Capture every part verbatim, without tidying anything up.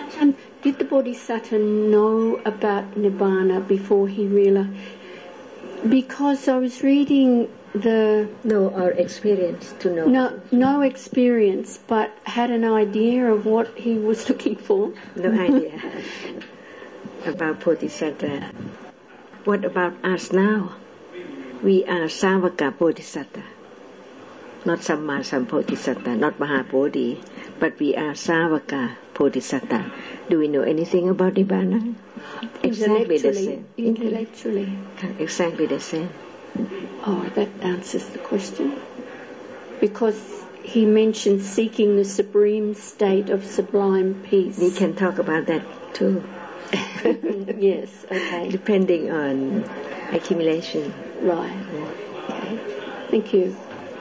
Um, did the Bodhisattva know about Nibbana before he realized? Because I was reading the... No, our experience to know. No, no experience, but had an idea of what he was looking for. No idea about Bodhisattva. What about us now? We are Savaka Bodhisattva. Not Samma Sampodhisattva, not Mahabodhi, but we are Savaka Bodhisattva. Do we know anything about Nibbana? Exactly the same. Intellectually. Exactly the same. Oh, that answers the question. Because he mentioned seeking the supreme state of sublime peace. We can talk about that too. Yes, okay. Depending on accumulation. Right. Okay. Thank you.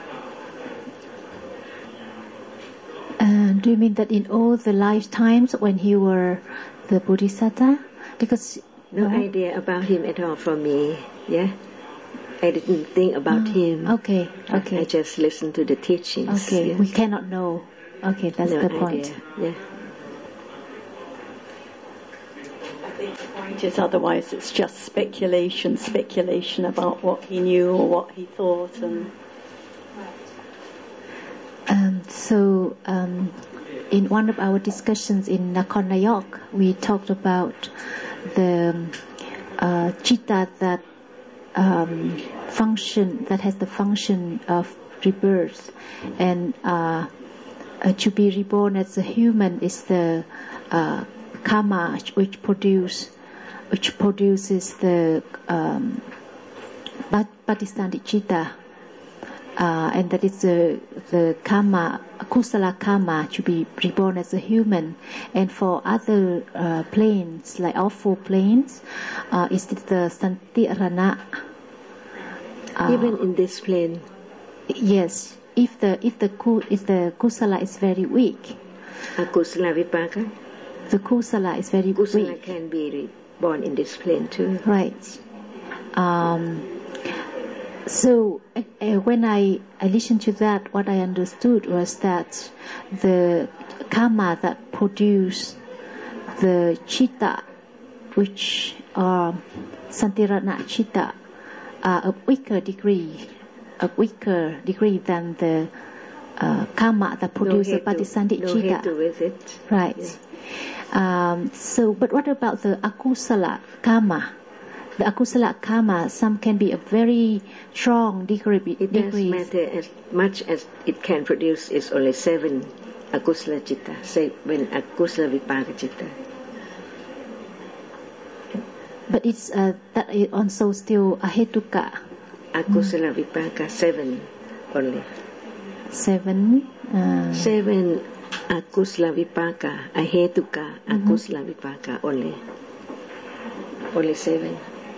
Uh, do you mean that in all the lifetimes when he were the Bodhisattva? Because no uh, idea about him at all for me. Yeah, I didn't think about uh, him. Okay, okay. I just listened to the teachings. Okay, yes. we cannot know. Okay, that's no the point. Idea. Yeah. I think the point is otherwise it's just speculation, speculation about what he knew or what he thought and. Um, so, um, in one of our discussions in Nakhon Nayok, we talked about the uh, chitta that um, function that has the function of rebirth, and uh, uh, to be reborn as a human is the uh, karma which produce which produces the um, Patisthani chitta. Uh, and that is the the karma, kusala karma, to be reborn as a human. And for other uh, planes, like all four planes, uh, is the santirana. Uh, Even in this plane. Yes, if the if the if the kusala is very weak. Akusala vipaka. The kusala is very kusala weak. Kusala can be reborn in this plane too. Right. Um, So uh, when I, I listened to that, what I understood was that the karma that produce the chitta, which are santirana chitta, are a weaker degree, a weaker degree than the uh, karma that produces no the patisthani no chitta. No with it. Right. Yeah. Um, so, but what about the akusala karma? The akusala karma, some can be a very strong degree. It doesn't matter as much as it can produce. It's only seven akusala chitta. Say when akusala vipaka chitta. But it's uh, that is also still ahetuka. Akusala mm. vipaka seven only. Seven. Uh, seven akusala vipaka ahetuka akusala mm-hmm. vipaka only. Only seven.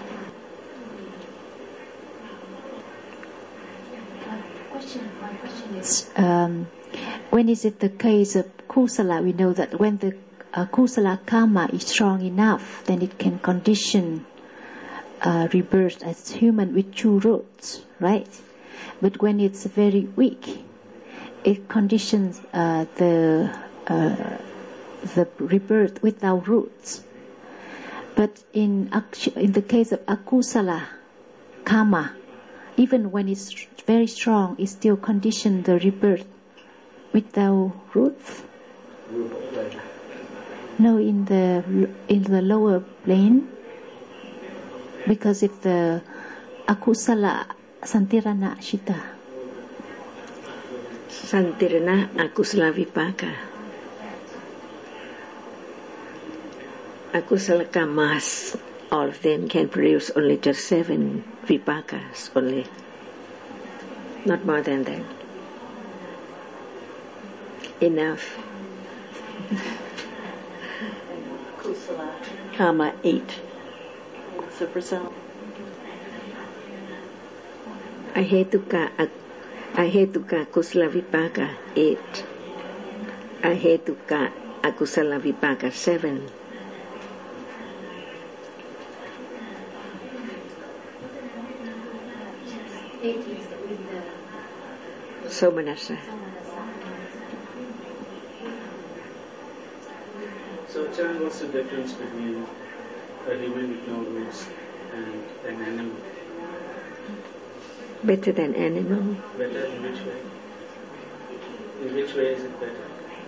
Um, when is it the case of kusala? We know that when the uh, kusala karma is strong enough, then it can condition uh, rebirth as human with two roots, right? But when it's very weak, it conditions uh, the uh, the rebirth without roots. But in in the case of akusala karma, even when it's very strong, it still conditions the rebirth without roots. No, in the in the lower plane, because if the akusala santirana chitta. Santirana akusala vipaka. Akusala karmas, all of them can produce only just seven vipakas only. Not more than that. Enough. Kusala karma eight. What's the result? Ahetuka, ahetuka kusala vipaka eight. Ahetuka akusala vipaka seven. Somanasa. So, Chan, what's the difference between a human with no roots and an animal? Better than animal. Better in which way? In which way is it better?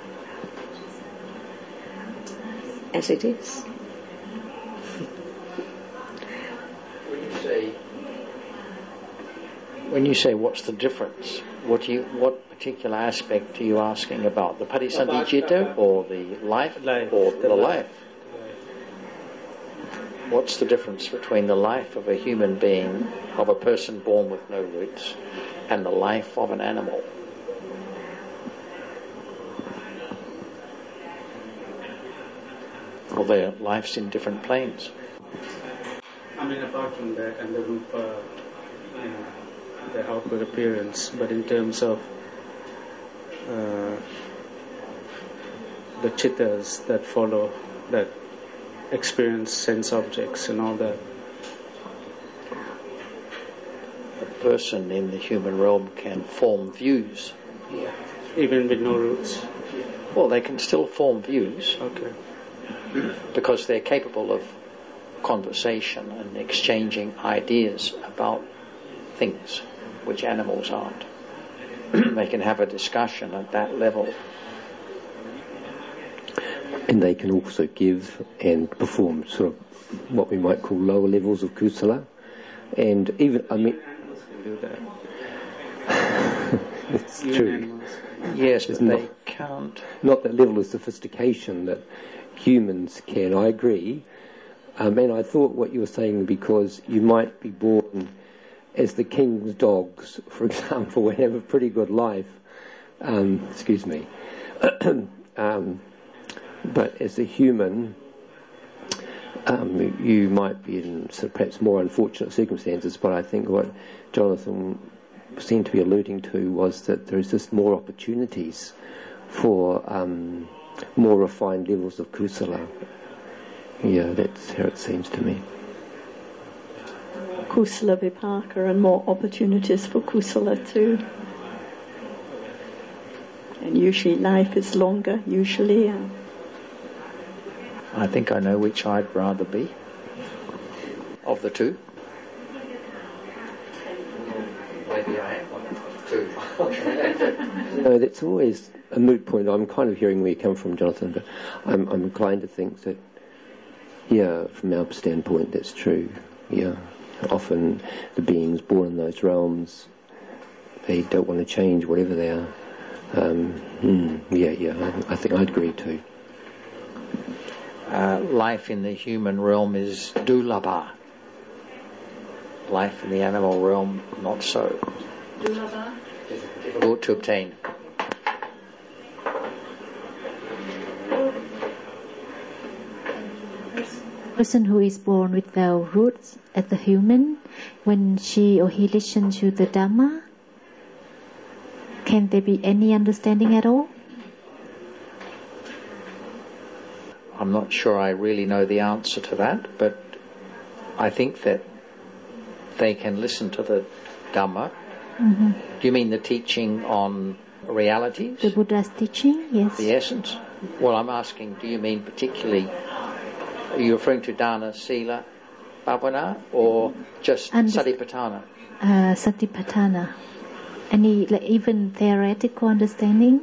As it is. When you say, when you say what's the difference, what do you, what particular aspect are you asking about? The Patisandhicitta or the life, life or the, the life? life? What's the difference between the life of a human being, of a person born with no roots, and the life of an animal? Well, their life's in different planes. I mean, apart from that and the rupa, you know, the outward appearance, but in terms of uh, the chittas that follow, that experience sense objects and all that. A person in the human realm can form views. Even with no roots? Well, they can still form views. Okay. Because they're capable of conversation and exchanging ideas about things which animals aren't. They can have a discussion at that level. And they can also give and perform sort of what we might call lower levels of kusala. And even, I mean... Animals can do that. It's even true. Animals. Yes, It's but not, they can't. Not that level of sophistication that humans can, I agree. Um, and I thought what you were saying, because you might be born as the king's dogs, for example, and have a pretty good life. Um, excuse me. um, but as a human, um, you might be in sort of perhaps more unfortunate circumstances. But I think what Jonathan seemed to be alluding to was that there is just more opportunities for um, more refined levels of kusala. Yeah, that's how it seems to me. Kusala vipaka, and more opportunities for kusala too. And usually life is longer, usually. Uh, I think I know which I'd rather be of the two. Maybe I am one of the two. No, that's always a moot point. I'm kind of hearing where you come from, Jonathan, but I'm, I'm inclined to think that, yeah, from our standpoint, that's true. Yeah, often the beings born in those realms, they don't want to change whatever they are. Um, hmm, yeah, yeah, I, I think I'd agree too. Uh, life in the human realm is dulabha. Life in the animal realm, not so. Dulabha? Difficult to obtain. Person who is born without roots as a human, when she or he listens to the Dhamma, can there be any understanding at all? I'm not sure I really know the answer to that, but I think that they can listen to the Dhamma. Mm-hmm. Do you mean the teaching on realities? The Buddha's teaching, yes. The essence? Well, I'm asking, do you mean particularly, are you referring to Dana, Sila, Bhavana, or just And Satipatthana? Uh, Satipatthana. Any, like, even theoretical understanding?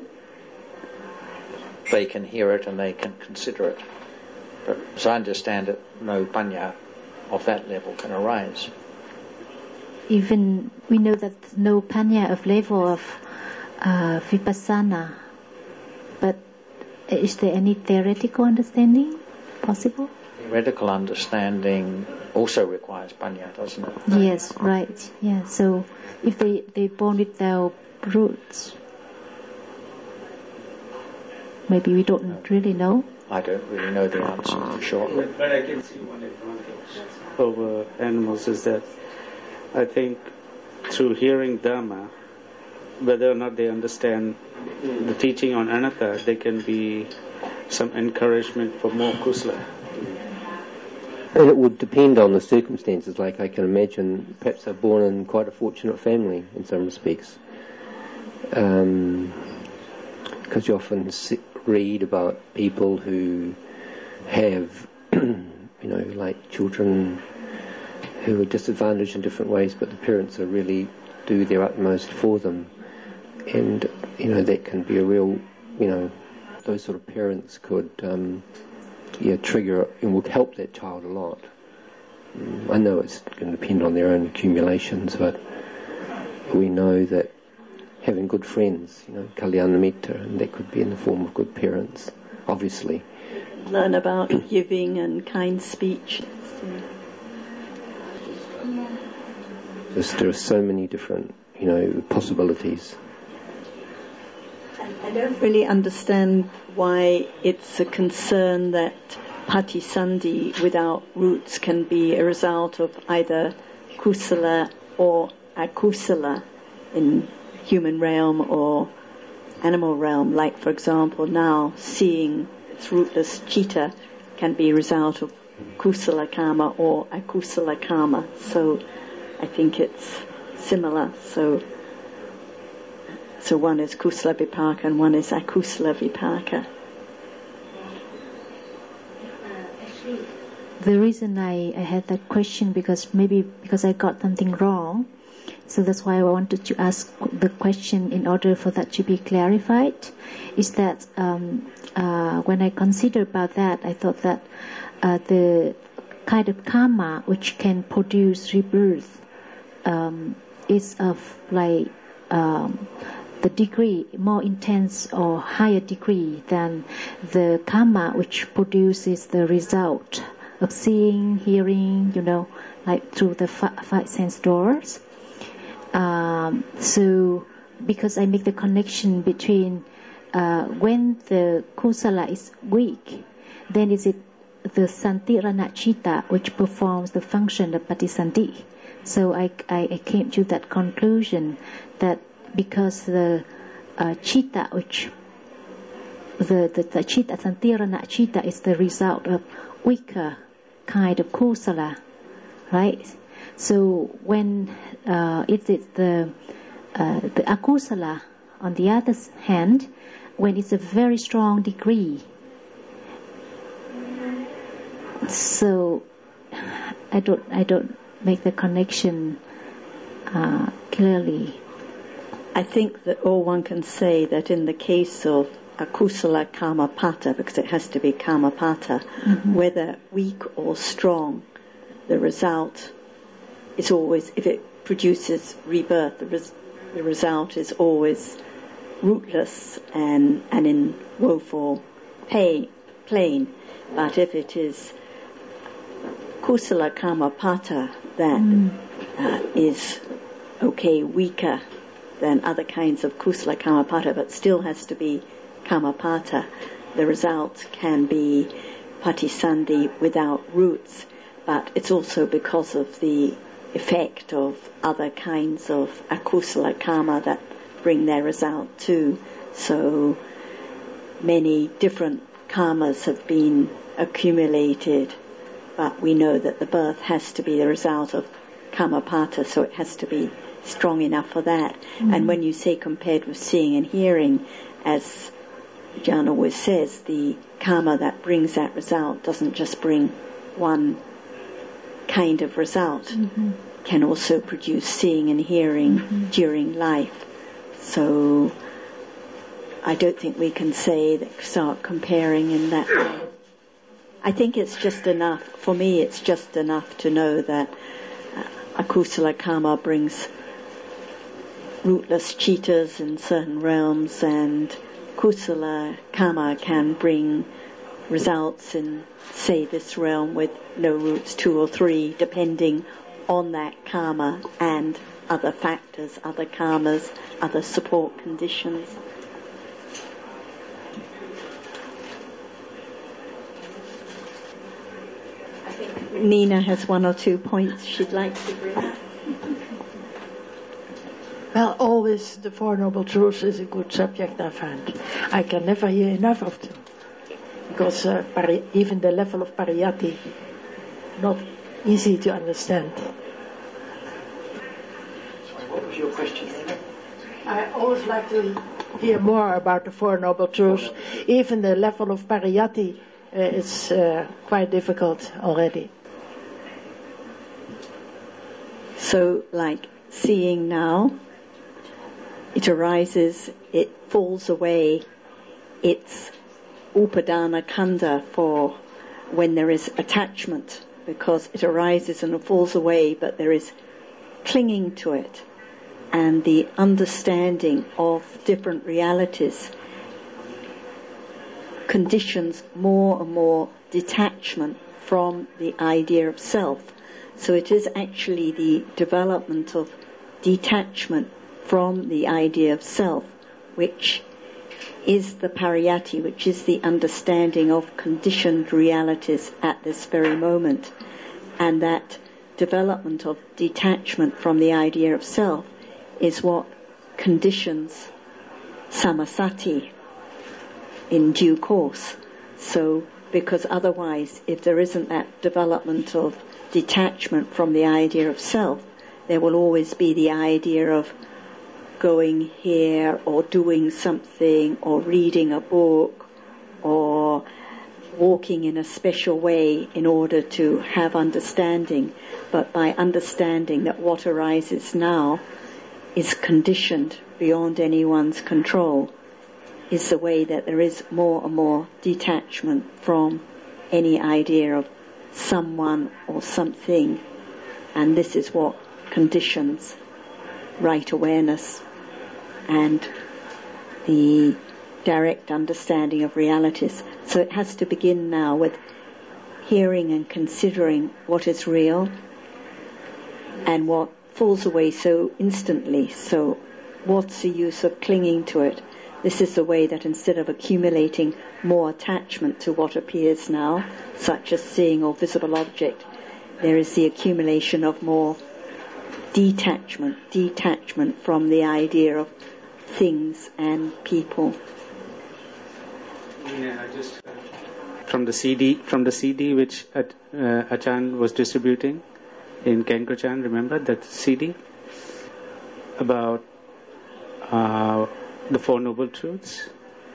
They can hear it and they can consider it. But as I understand it, no panya of that level can arise. Even, we know that no panya of level of uh, vipassana, but is there any theoretical understanding possible? Theoretical understanding also requires panya, doesn't it? Yes, right. Yeah. So if they they born without roots, maybe we don't no. really know. I don't really know the answer for sure. But, but I can see one advantage over animals is that I think through hearing Dhamma, whether or not they understand the teaching on anatta, there can be some encouragement for more kusala. And it would depend on the circumstances. Like I can imagine, perhaps they're born in quite a fortunate family in some respects, because um, you often read about people who have, you know, like children who are disadvantaged in different ways, but the parents are really do their utmost for them. And, you know, that can be a real, you know, those sort of parents could, um, yeah, trigger and will help that child a lot. Um, I know it's going to depend on their own accumulations, but we know that having good friends, you know, kalyana metta, and that could be in the form of good parents, obviously. Learn about giving and kind speech. Just, there are so many different, you know, possibilities. I don't really understand why it's a concern that patisandhi without roots can be a result of either kusala or akusala in human realm or animal realm. Like, for example, now seeing its rootless citta can be a result of kusala karma or akusala karma. So I think it's similar. So so one is kusala vipaka and one is akusala vipaka. The reason I, I had that question because maybe because I got something wrong. So that's why I wanted to ask the question in order for that to be clarified. Is that um, uh, when I consider about that, I thought that uh, the kind of karma which can produce rebirth um, is of like um, the degree more intense or higher degree than the karma which produces the result of seeing, hearing, you know, like through the five sense doors. Um, so, because I make the connection between uh, when the kusala is weak, then is it the santirana citta which performs the function of patisandhi. So I, I, I came to that conclusion that because the uh, citta which the the, the citta santirana citta is the result of weaker kind of kusala, right? So when uh, it is the uh, the akusala, on the other hand, when it's a very strong degree, so I don't I don't make the connection uh, clearly. I think that all one can say that in the case of akusala karma pata, because it has to be karma pata, mm-hmm. whether weak or strong, the result is always, if it produces rebirth, the, res, the result is always rootless and, and in woeful pain, plain. But if it is kusala karma pata that mm. uh, is okay, weaker than other kinds of kusala karma pata, but still has to be karma pata, the result can be patisandhi without roots. But it's also because of the effect of other kinds of akusala karma that bring their result too. So many different karmas have been accumulated, but we know that the birth has to be the result of karma pata, so it has to be strong enough for that. Mm-hmm. And when you say compared with seeing and hearing, as John always says, the karma that brings that result doesn't just bring one kind of result, mm-hmm. can also produce seeing and hearing mm-hmm. during life. So I don't think we can say that, start comparing in that way. I think it's just enough, for me it's just enough to know that uh, akusala karma brings rootless cittas in certain realms, and kusala karma can bring results in, say, this realm with no roots, two or three, depending on that karma and other factors, other karmas, other support conditions. I think Nina has one or two points she'd like to bring up. Well, always the Four Noble Truths is a good subject, I find. I can never hear enough of them. Because uh, pari- even the level of pariyati, not easy to understand. Sorry, what was your question, Nina? I always like to hear more about the Four Noble Truths. Even the level of pariyati it's uh, quite difficult already. So, like seeing now, it arises, it falls away, it's upadana khandha for when there is attachment, because it arises and it falls away, but there is clinging to it, and the understanding of different realities conditions more and more detachment from the idea of self. So it is actually the development of detachment from the idea of self, which is the pariyatti, which is the understanding of conditioned realities at this very moment. And that development of detachment from the idea of self is what conditions samasati in due course. So, because otherwise, if there isn't that development of detachment from the idea of self, there will always be the idea of going here or doing something or reading a book or walking in a special way in order to have understanding. But by understanding that what arises now is conditioned beyond anyone's control, is the way that there is more and more detachment from any idea of someone or something, and this is what conditions right awareness and the direct understanding of realities. So it has to begin now with hearing and considering what is real and what falls away so instantly. So what's the use of clinging to it? This is the way that instead of accumulating more attachment to what appears now, such as seeing or visible object, there is the accumulation of more detachment, detachment from the idea of things and people. Yeah, I just from the C D, from the C D which uh, Achan was distributing in Kenko-chan, remember that C D about uh, the Four Noble Truths,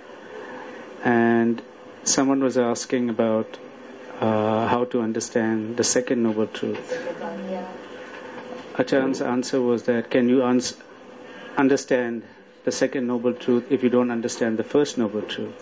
and someone was asking about uh, how to understand the Second Noble Truth. Achan's answer was that, can you ans- understand the Second Noble Truth if you don't understand the First Noble Truth?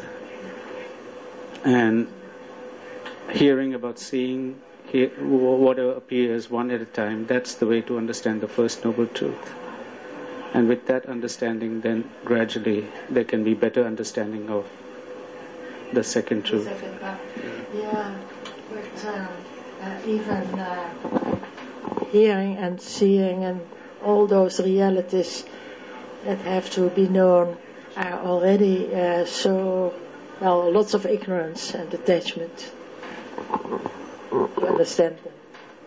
And hearing about seeing hear, whatever appears one at a time, that's the way to understand the First Noble Truth. And with that understanding, then gradually there can be better understanding of the second truth. Yeah, but uh, uh, even uh, hearing and seeing and all those realities that have to be known are already uh, so, well, lots of ignorance and attachment to understand them.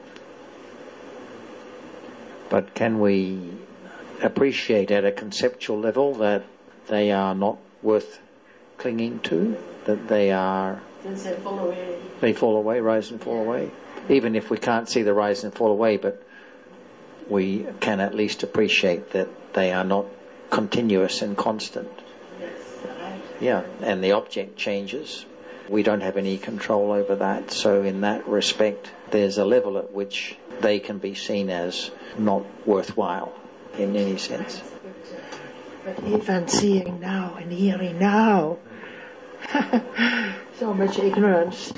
But can we appreciate at a conceptual level that they are not worth clinging to, that they are they fall away. They fall away, rise and fall yeah. away. Even if we can't see the rise and fall away, but we can at least appreciate that they are not continuous and constant. Yes, right. Yeah, and the object changes. We don't have any control over that. So in that respect, there's a level at which they can be seen as not worthwhile in any sense. But even seeing now and hearing now, so much ignorance.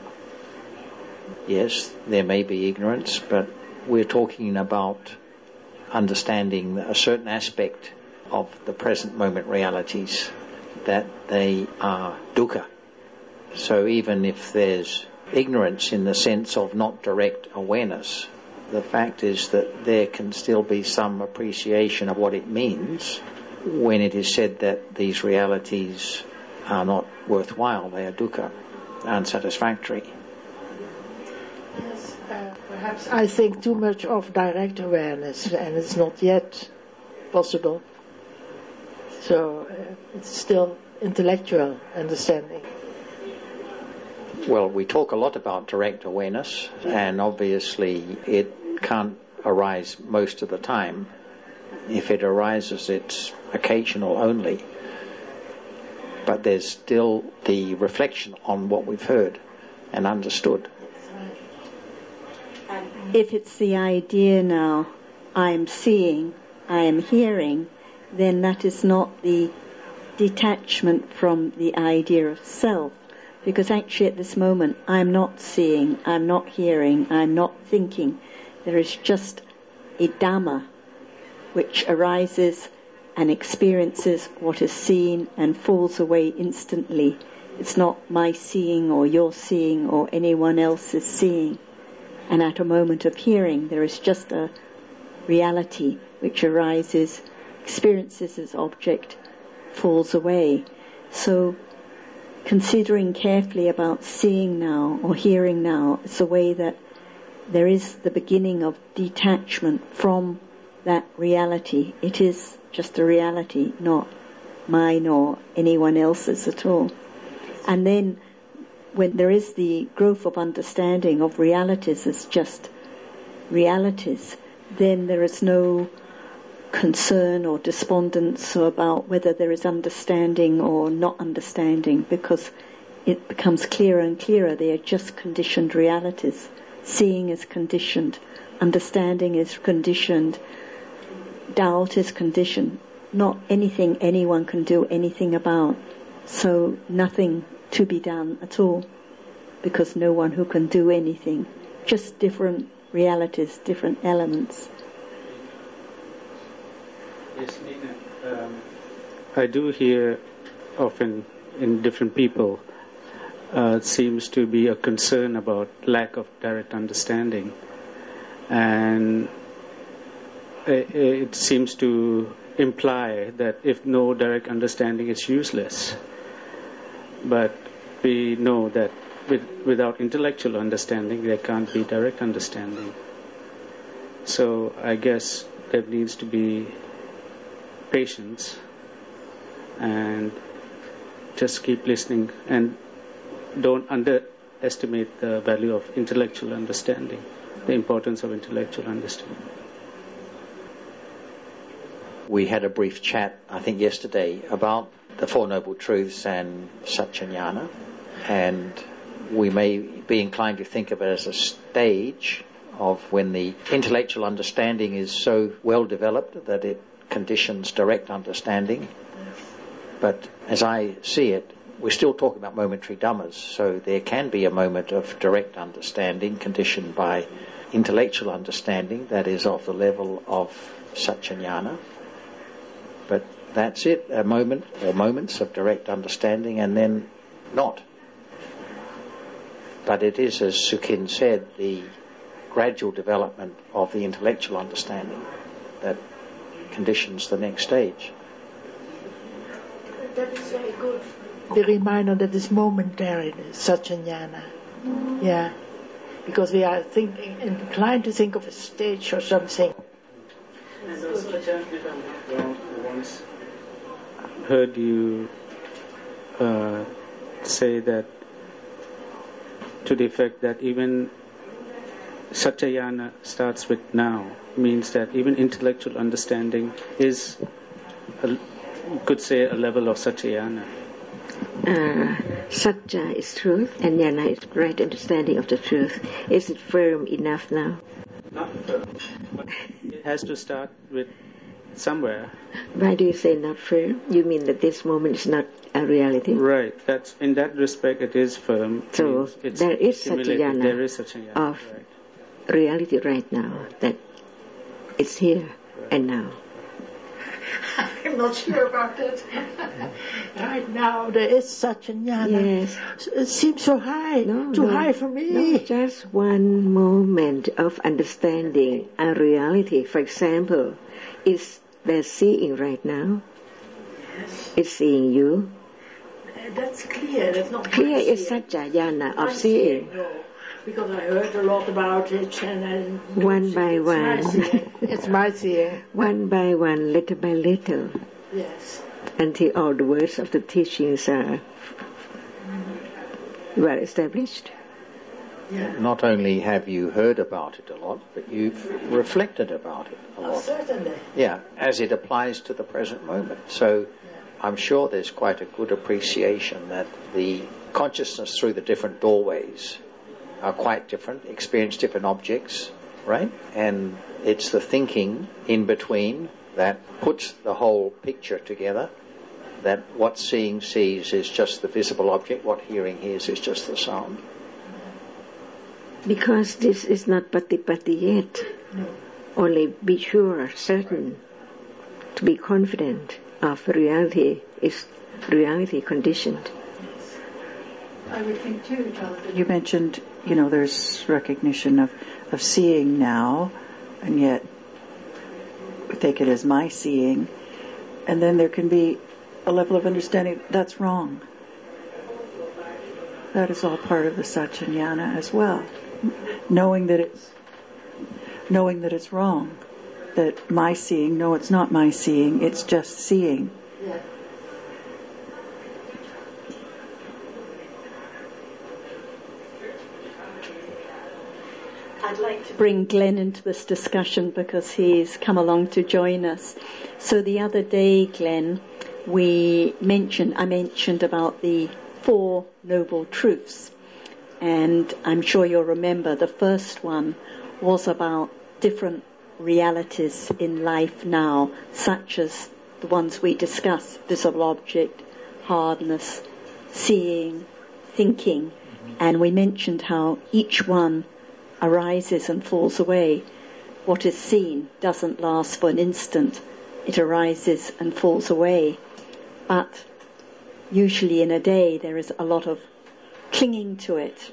Yes, there may be ignorance, but we're talking about understanding a certain aspect of the present moment realities, that they are dukkha. So even if there's ignorance in the sense of not direct awareness, the fact is that there can still be some appreciation of what it means when it is said that these realities are not worthwhile, they are dukkha, unsatisfactory. Yes, uh, perhaps I think too much of direct awareness, and it's not yet possible. So uh, it's still intellectual understanding. Well, we talk a lot about direct awareness, and obviously it can't arise most of the time. If it arises, it's occasional only. but there's still the reflection on what we've heard and understood. If it's the idea now, I am seeing, I am hearing, then that is not the detachment from the idea of self. Because actually at this moment, I'm not seeing, I'm not hearing, I'm not thinking. There is just a Dhamma which arises and experiences what is seen and falls away instantly. It's not my seeing or your seeing or anyone else's seeing. And at a moment of hearing, there is just a reality which arises, experiences as object, falls away. So considering carefully about seeing now or hearing now, it's a way that there is the beginning of detachment from that reality. It is just a reality, not mine or anyone else's at all. And then when there is the growth of understanding of realities as just realities, then there is no concern or despondence about whether there is understanding or not understanding, because it becomes clearer and clearer. They are just conditioned realities. Seeing is conditioned, understanding is conditioned, doubt is conditioned. Not anything anyone can do anything about. So nothing to be done at all, because no one who can do anything. Just different realities, different elements. Yes, Nina, um, I do hear often in different people uh, seems to be a concern about lack of direct understanding, and it, it seems to imply that if no direct understanding, it's useless. But we know that with, without intellectual understanding, there can't be direct understanding. So I guess there needs to be patience and just keep listening, and don't underestimate the value of intellectual understanding, the importance of intellectual understanding. We had a brief chat, I think yesterday, about the Four Noble Truths and Satchanyana, and we may be inclined to think of it as a stage of when the intellectual understanding is so well developed that it conditions direct understanding. But as I see it, we're still talking about momentary dhammas, so there can be a moment of direct understanding conditioned by intellectual understanding that is of the level of Satchanyana. But that's it, a moment or moments of direct understanding, and then not. But it is, as Sukhin said, the gradual development of the intellectual understanding that conditions the next stage. That is very good. The reminder that is momentary, Satchanyana. Yeah. Because we are thinking, inclined to think of a stage or something. And also, Ajahn, if I'm not wrong, once heard you uh, say that to the effect that even Satchayana starts with now, means that even intellectual understanding is, a, you could say, a level of Satchayana. Uh, Satcha is truth, and Yana is right understanding of the truth. Is it firm enough now? Not firm, but it has to start with somewhere. Why do you say not firm? You mean that this moment is not a reality? Right. That's in that respect, it is firm. So it's there is Satchayana there is Satchayana of right. reality right now, that it's here right. and now. I'm not sure about that. Right now there is Satchanyana. Yes. It seems so high, no, too no, high for me. No, just one moment of understanding a reality. For example, is there seeing right now? Yes. It's seeing you. Uh, that's clear. That's not clear is seeing. Satchayana of I'm seeing. seeing no, because I heard a lot about it, and I one by it's one. My seeing. It's my seeing. One by one, little by little. Yes. Until all the words of the teachings are well established. Yeah. Not only have you heard about it a lot, but you've reflected about it a lot. Oh, certainly. Yeah, as it applies to the present moment. So I'm sure there's quite a good appreciation that the consciousness through the different doorways are quite different, experience different objects, right? And it's the thinking in between that puts the whole picture together, that what seeing sees is just the visible object, what hearing hears is just the sound. Because this is not patipati yet. No. Only be sure, certain, to be confident of reality is reality conditioned. I would think too, Jonathan. You mentioned, you know, there's recognition of, of seeing now, and yet we take it as my seeing, and then there can be a level of understanding that's wrong. That is all part of the Satchanyana as well. Knowing that it's knowing that it's wrong. That my seeing, no, it's not my seeing, it's just seeing. Yeah. I'd like to bring Glenn into this discussion because he's come along to join us. So the other day, Glenn, we mentioned, I mentioned about the Four Noble Truths. And I'm sure you'll remember the first one was about different realities in life now, such as the ones we discussed, visible object, hardness, seeing, thinking. And we mentioned how each one arises and falls away. What is seen doesn't last for an instant. It arises and falls away. But usually in a day there is a lot of clinging to it,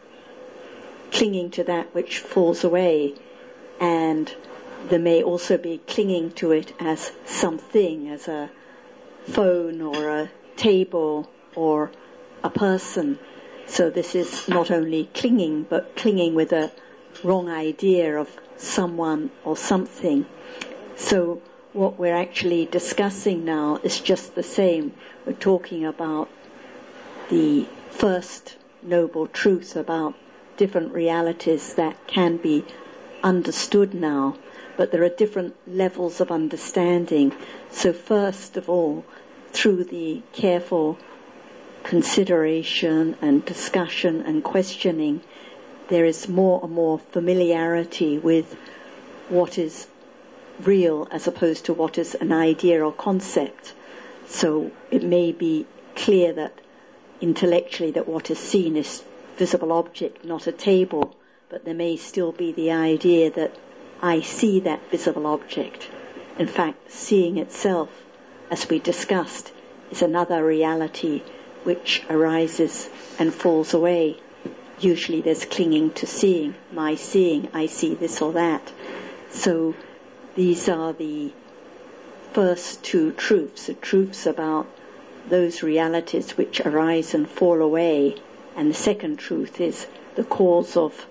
clinging to that which falls away, and there may also be clinging to it as something, as a phone or a table or a person. So this is not only clinging, but clinging with a wrong idea of someone or something. So what we're actually discussing now is just the same. We're talking about the first noble truth about different realities that can be understood now, but there are different levels of understanding. So first of all, through the careful consideration and discussion and questioning, there is more and more familiarity with what is real as opposed to what is an idea or concept. So it may be clear that intellectually that what is seen is visible object, not a table, but there may still be the idea that I see that visible object. In fact, seeing itself, as we discussed, is another reality which arises and falls away. Usually there's clinging to seeing, my seeing, I see this or that. So these are the first two truths, the truths about those realities which arise and fall away. And the second truth is the cause of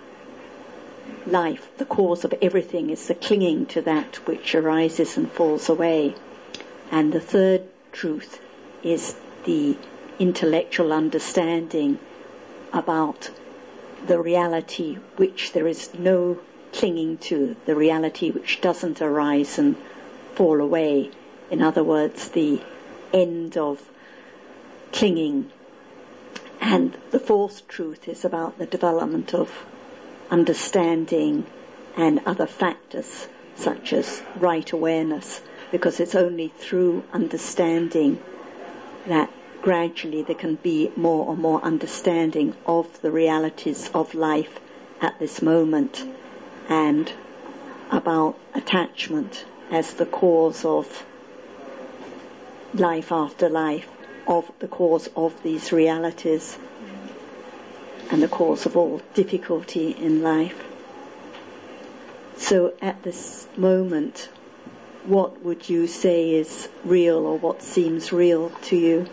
life, the cause of everything is the clinging to that which arises and falls away. And the third truth is the intellectual understanding about the reality which there is no clinging to, the reality which doesn't arise and fall away. In other words, the end of clinging. And the fourth truth is about the development of understanding and other factors such as right awareness, because it's only through understanding that gradually there can be more and more understanding of the realities of life at this moment, and about attachment as the cause of life after life, of the cause of these realities and the cause of all difficulty in life. So at this moment, what would you say is real, or what seems real to you?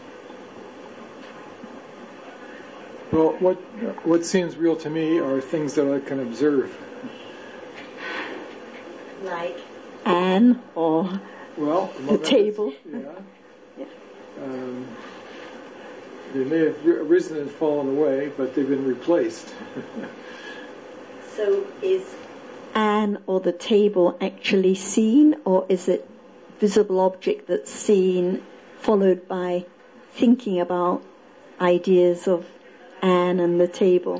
Well, what what seems real to me are things that I can observe. Like Anne or well, the table? Yeah. yeah. Um, they may have arisen and fallen away, but they've been replaced. So is Anne or the table actually seen, or is it visible object that's seen followed by thinking about ideas of Anne and the table?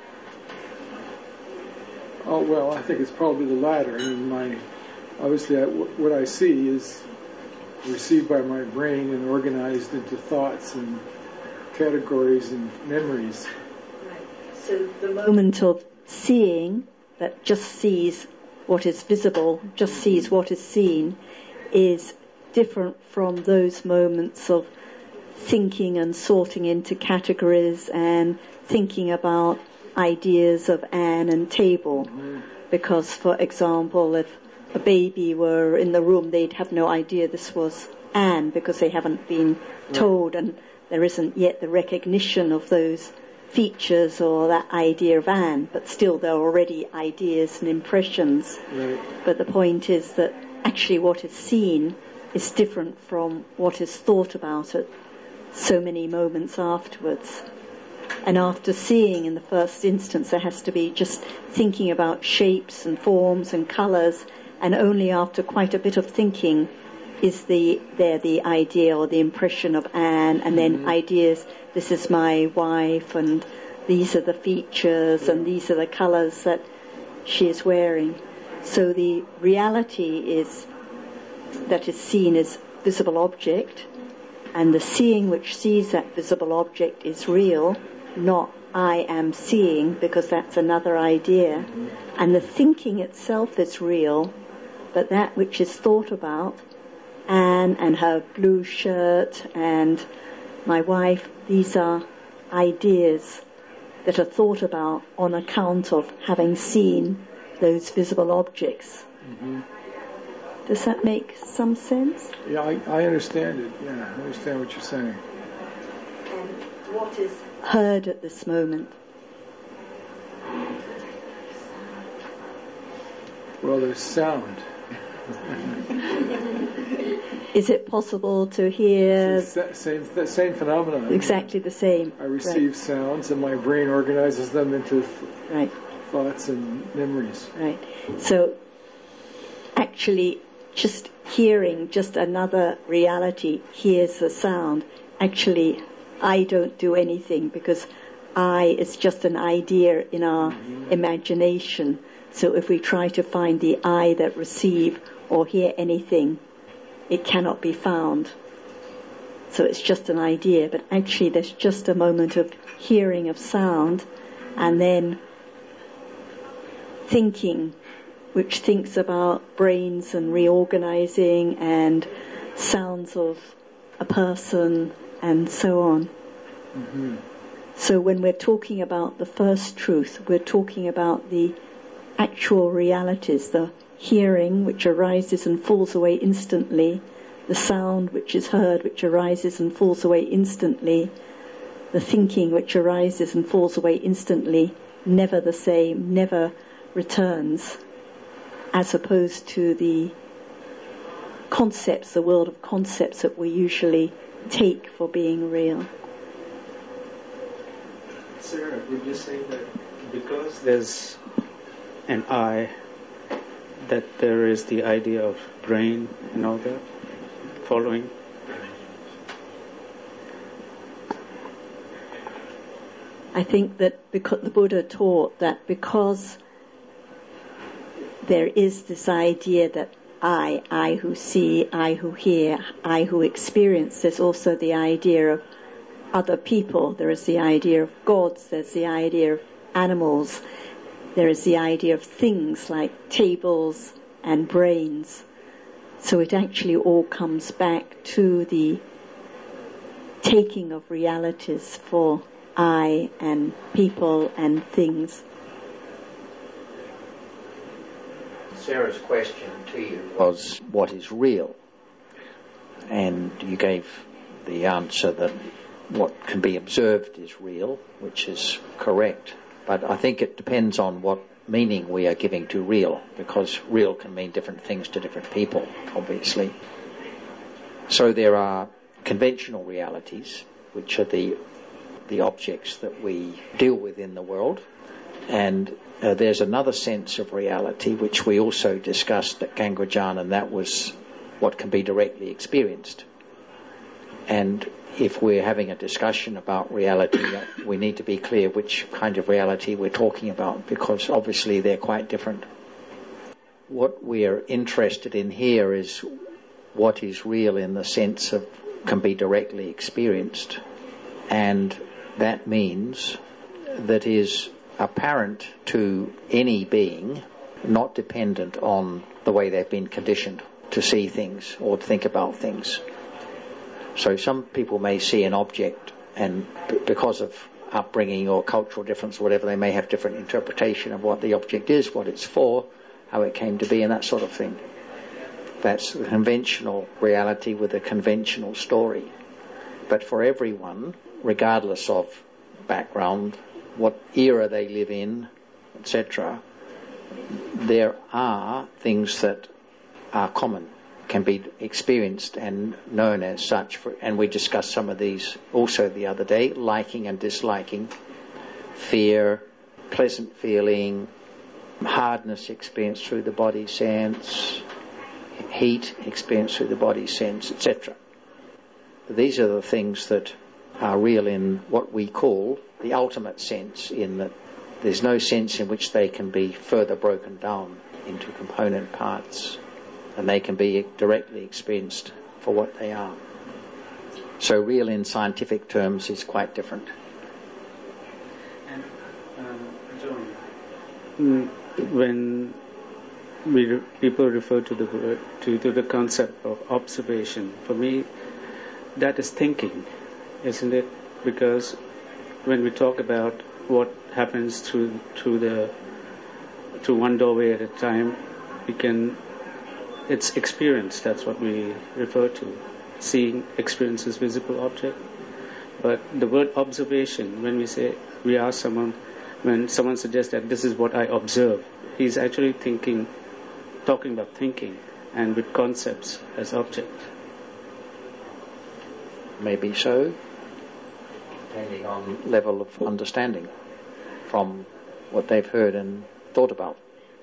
Oh, well, I think it's probably the latter. I mean, my, obviously, I, what I see is received by my brain and organized into thoughts and categories and memories. Right. So the moment of seeing, that just sees what is visible, just sees what is seen, is different from those moments of thinking and sorting into categories and thinking about ideas of Anne and table. Mm-hmm. Because, for example, if a baby were in the room, they'd have no idea this was Anne because they haven't been told, and there isn't yet the recognition of those features or that idea of Anne, but still there are already ideas and impressions. Right. But the point is that actually what is seen is different from what is thought about at so many moments afterwards. And after seeing in the first instance, there has to be just thinking about shapes and forms and colours, and only after quite a bit of thinking is the there the idea or the impression of Anne, and then mm-hmm. ideas, this is my wife, and these are the features, and these are the colours that she is wearing. So the reality is that is seen as visible object, and the seeing which sees that visible object is real, not I am seeing, because that's another idea. And the thinking itself is real, but that which is thought about, Anne and her blue shirt and my wife, these are ideas that are thought about on account of having seen those visible objects. Mm-hmm. Does that make some sense? Yeah, I, I understand it. Yeah, I understand what you're saying. And what is heard at this moment? Well, there's sound. Is it possible to hear? It's the same, the same phenomenon. Exactly the same. I receive right. sounds, and my brain organizes them into th- right. thoughts and memories. Right. So, actually, just hearing, just another reality hears the sound. Actually, I don't do anything, because I is just an idea in our mm-hmm. imagination. So if we try to find the I that receive or hear anything, it cannot be found. So it's just an idea, but actually there's just a moment of hearing of sound, and then thinking, which thinks about brains and reorganizing and sounds of a person and so on. Mm-hmm. So when we're talking about the first truth, we're talking about the actual realities, the hearing which arises and falls away instantly, the sound which is heard which arises and falls away instantly, the thinking which arises and falls away instantly, never the same, never returns, as opposed to the concepts, the world of concepts that we usually take for being real. Sarah, would you say that because there's an I, that there is the idea of brain and all that following? I think that because the Buddha taught that because there is this idea that I, I who see, I who hear, I who experience, there's also the idea of other people, there is the idea of gods, there's the idea of animals, there is the idea of things like tables and brains. So it actually all comes back to the taking of realities for I and people and things. Sarah's question to you was, what is real? And you gave the answer that what can be observed is real, which is correct. But I think it depends on what meaning we are giving to real, because real can mean different things to different people, obviously. So there are conventional realities, which are the the objects that we deal with in the world, and uh, there's another sense of reality which we also discussed at Gangrajan, and that was what can be directly experienced. And if we're having a discussion about reality, we need to be clear which kind of reality we're talking about, because obviously they're quite different. What we're interested in here is what is real in the sense of can be directly experienced, and that means that is apparent to any being, not dependent on the way they've been conditioned to see things or to think about things. So some people may see an object, and b- because of upbringing or cultural difference or whatever, they may have different interpretation of what the object is, what it's for, how it came to be, and that sort of thing. That's the conventional reality with a conventional story. But for everyone, regardless of background, what era they live in, et cetera, there are things that are common, can be experienced and known as such. For, and we discussed some of these also the other day: liking and disliking, fear, pleasant feeling, hardness experienced through the body sense, heat experienced through the body sense, et cetera. These are the things that are real in what we call the ultimate sense, in that there's no sense in which they can be further broken down into component parts, and they can be directly experienced for what they are. So real in scientific terms is quite different. And um, John, when we re- people refer to the word, to, to the concept of observation, for me that is thinking, isn't it? Because when we talk about what happens through through the through one doorway at a time, we can it's experience. That's what we refer to. Seeing experience is visible object. But the word observation, when we say we ask someone, when someone suggests that this is what I observe, he's actually thinking, talking about thinking, and with concepts as object. Maybe so, depending on level of understanding from what they've heard and thought about.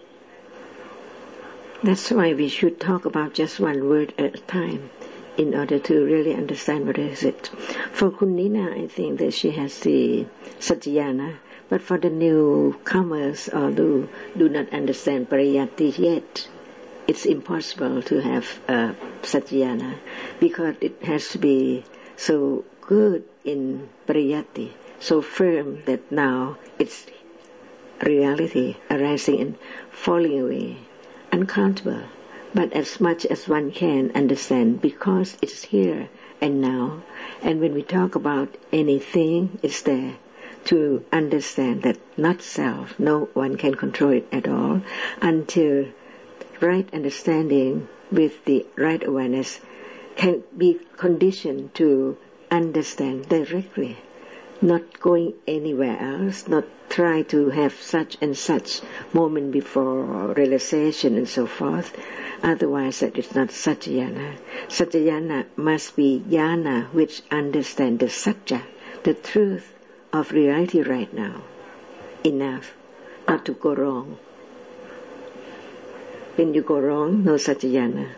That's why we should talk about just one word at a time in order to really understand what is it. For Kunina, I think that she has the Satyayana, but for the newcomers or who do not understand Pariyatti yet, it's impossible to have a Satyayana, because it has to be so good in Pariyatti, so firm that now it's reality arising and falling away, uncountable, but as much as one can understand, because it's here and now. And when we talk about anything, it's there to understand that not self, no one can control it at all, until right understanding with the right awareness can be conditioned to understand directly, not going anywhere else, not try to have such and such moment before realization and so forth. Otherwise, that is not Satyayana. Satyayana must be Yana, which understands the Satya, the truth of reality right now, enough not to go wrong. When you go wrong, no Satyayana.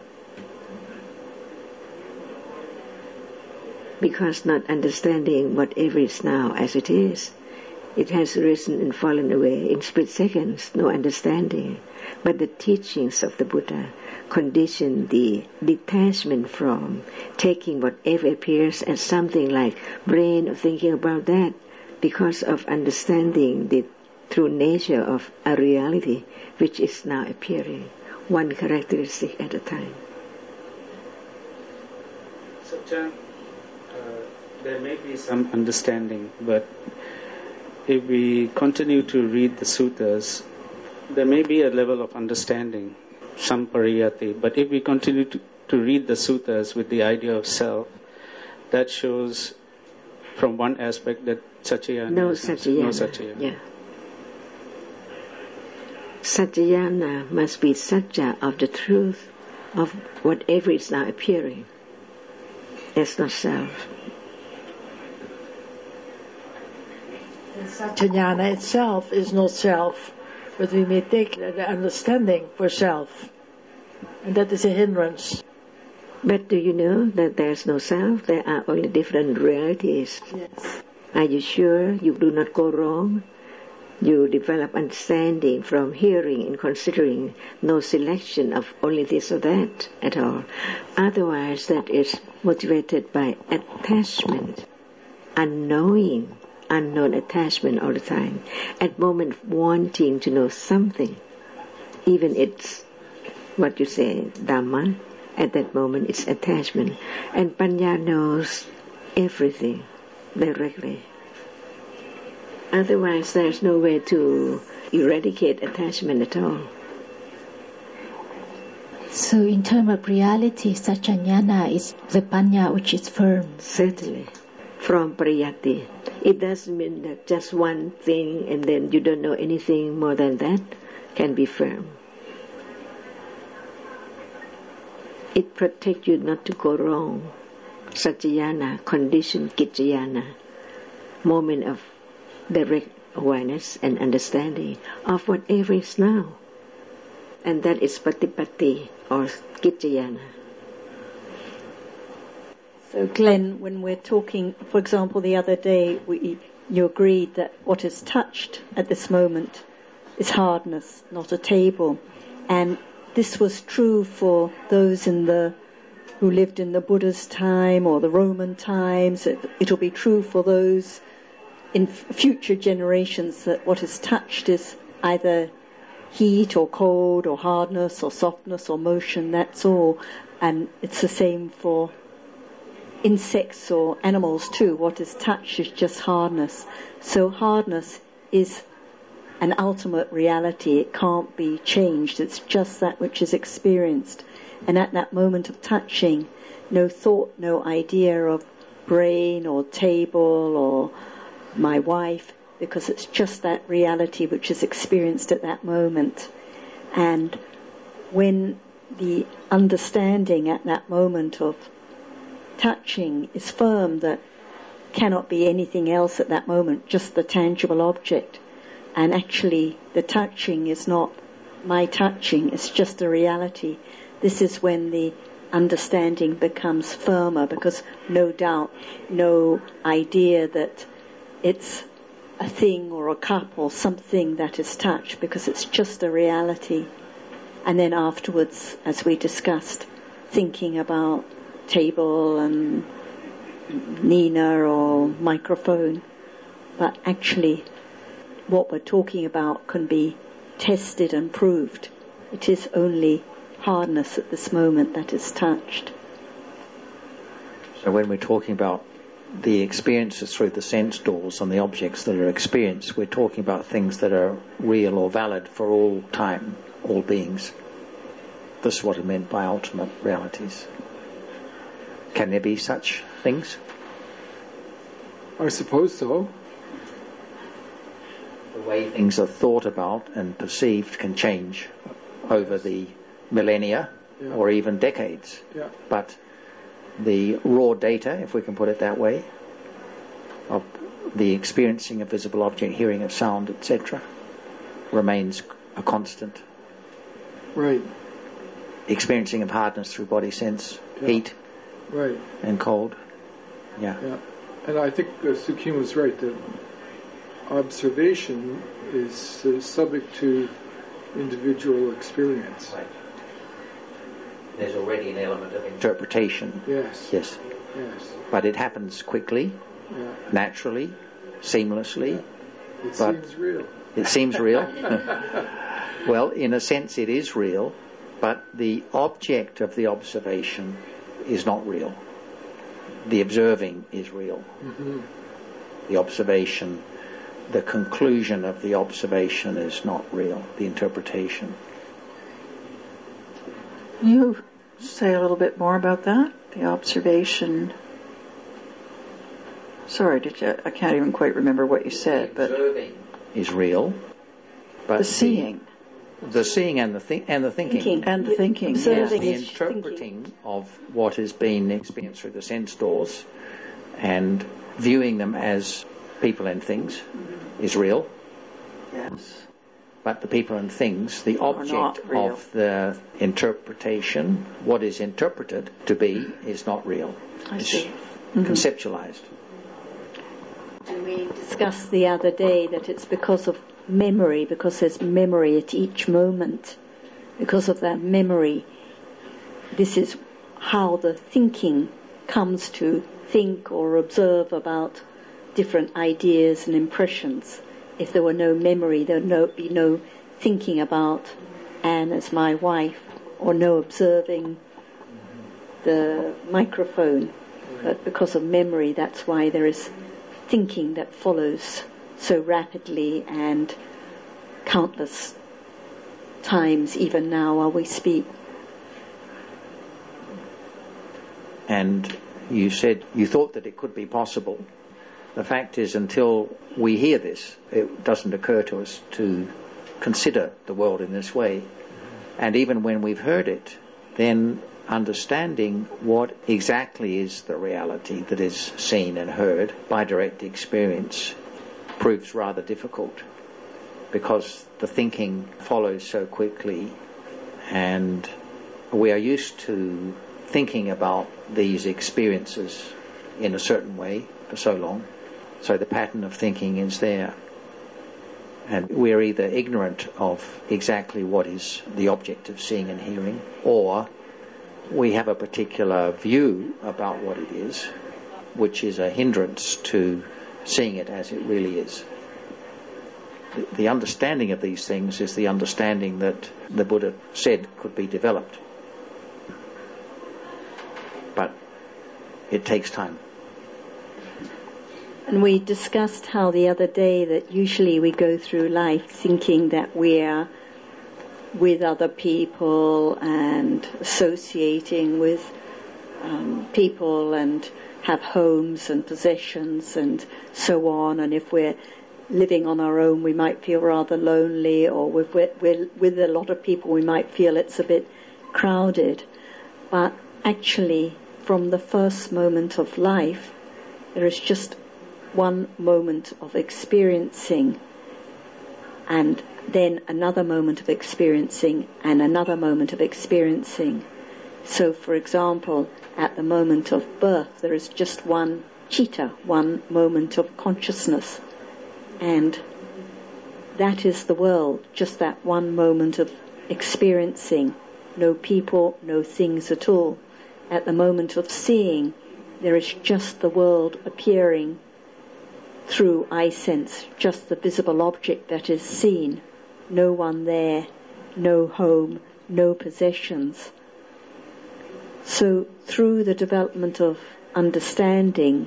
Because not understanding whatever is now as it is, it has risen and fallen away in split seconds, no understanding. But the teachings of the Buddha condition the detachment from taking whatever appears as something like brain or thinking about that, because of understanding the true nature of a reality which is now appearing, one characteristic at a time. So, John, uh, there may be some understanding, but if we continue to read the suttas, there may be a level of understanding, some pariyati, but if we continue to, to read the suttas with the idea of self, that shows from one aspect that Satyayana no is Satyayana. no Satyayana. Yeah. Satyayana must be Satya of the truth of whatever is now appearing. It's not self. And Satyayana itself is not self, but we may take the understanding for self, and that is a hindrance. But do you know that there's no self? There are only different realities. Yes. Are you sure you do not go wrong? You develop understanding from hearing and considering, no selection of only this or that at all. Otherwise, that is motivated by attachment, unknowing, unknown attachment all the time. At moment of wanting to know something, even it's what you say, Dhamma, at that moment it's attachment. And Panya knows everything directly. Otherwise, there's no way to eradicate attachment at all. So in terms of reality, Satchanyana is the Panya which is firm. Certainly. From Pariyatti. It doesn't mean that just one thing and then you don't know anything more than that can be firm. It protects you not to go wrong. Satchayana, condition Gicchayana, moment of direct awareness and understanding of whatever is now. And that is Patipatti or Gicchayana. So Glenn, when we're talking, for example, the other day, we, you agreed that what is touched at this moment is hardness, not a table. And this was true for those in the who lived in the Buddha's time or the Roman times. It, it'll be true for those in future generations that what is touched is either heat or cold or hardness or softness or motion, that's all. And it's the same for insects or animals too. What is touched is just hardness. So hardness is an ultimate reality. It can't be changed. It's just that which is experienced. And at that moment of touching, no thought, no idea of brain or table or my wife, because it's just that reality which is experienced at that moment. And when the understanding at that moment of touching is firm, that cannot be anything else at that moment, just the tangible object, and actually the touching is not my touching, it's just a reality. This is when the understanding becomes firmer, because no doubt, no idea that it's a thing or a cup or something that is touched, because it's just a reality. And then afterwards, as we discussed, thinking about table and Nina or microphone. But actually, what we're talking about can be tested and proved. It is only hardness at this moment that is touched. So when we're talking about the experiences through the sense doors and the objects that are experienced, we're talking about things that are real or valid for all time, all beings. This is what it meant by ultimate realities. Can there be such things? I suppose so. The way things are thought about and perceived can change over the millennia, yeah, or even decades. Yeah. But the raw data, if we can put it that way, of the experiencing of visible object, hearing of sound, et cetera, remains a constant. Right. Experiencing of hardness through body sense, yeah, heat, right, and cold. Yeah. Yeah. And I think uh, Sukhim was right that observation is uh, subject to individual experience. Right. There's already an element of interpretation. Yes. Yes. Yes. But it happens quickly, yeah, naturally, seamlessly. Yeah. It but seems real. It seems real. Well, in a sense it is real, but the object of the observation is not real. The observing is real. Mm-hmm. The observation, the conclusion of the observation is not real, the interpretation. Can you say a little bit more about that? The observation. Sorry, did you, I can't even quite remember what you said. The observing but is real, but the seeing, the, the seeing and the thi- and the thinking, thinking. and the thinking, yes, yes. the interpreting thinking of what has been experienced through the sense doors, and viewing them as people and things, mm-hmm, is real. Yes. but the people and things, the object of the interpretation, what is interpreted to be, is not real. I it's see. Mm-hmm. conceptualized. And we discussed the other day that it's because of memory, because there's memory at each moment. Because of that memory, this is how the thinking comes to think or observe about different ideas and impressions. If there were no memory, there would no, be no thinking about Anne as my wife, or no observing the microphone. But because of memory, that's why there is thinking that follows so rapidly and countless times, even now while we speak. And you said you thought that it could be possible. The fact is, until we hear this, it doesn't occur to us to consider the world in this way. And even when we've heard it, then understanding what exactly is the reality that is seen and heard by direct experience proves rather difficult, because the thinking follows so quickly, and we are used to thinking about these experiences in a certain way for so long, so the pattern of thinking is there. And we're either ignorant of exactly what is the object of seeing and hearing, or we have a particular view about what it is, which is a hindrance to seeing it as it really is. The, the understanding of these things is the understanding that the Buddha said could be developed. But it takes time. And we discussed how the other day that usually we go through life thinking that we are with other people and associating with um, people and have homes and possessions and so on. And if we're living on our own, we might feel rather lonely, or with, we're with a lot of people, we might feel it's a bit crowded. But actually, from the first moment of life, there is just one moment of experiencing, and then another moment of experiencing, and another moment of experiencing. So, for example, at the moment of birth, there is just one citta, one moment of consciousness, and that is the world, just that one moment of experiencing. No people, no things at all. At the moment of seeing, there is just the world appearing through eye sense, just the visible object that is seen. No one there, no home, no possessions. So through the development of understanding,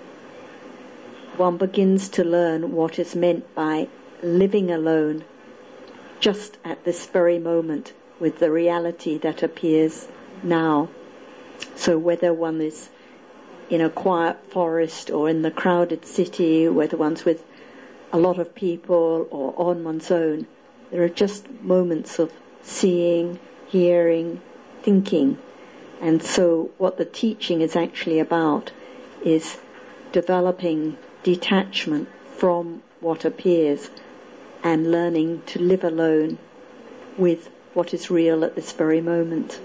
one begins to learn what is meant by living alone, just at this very moment, with the reality that appears now. So whether one is in a quiet forest or in the crowded city, whether one's with a lot of people or on one's own, there are just moments of seeing, hearing, thinking. And so what the teaching is actually about is developing detachment from what appears and learning to live alone with what is real at this very moment.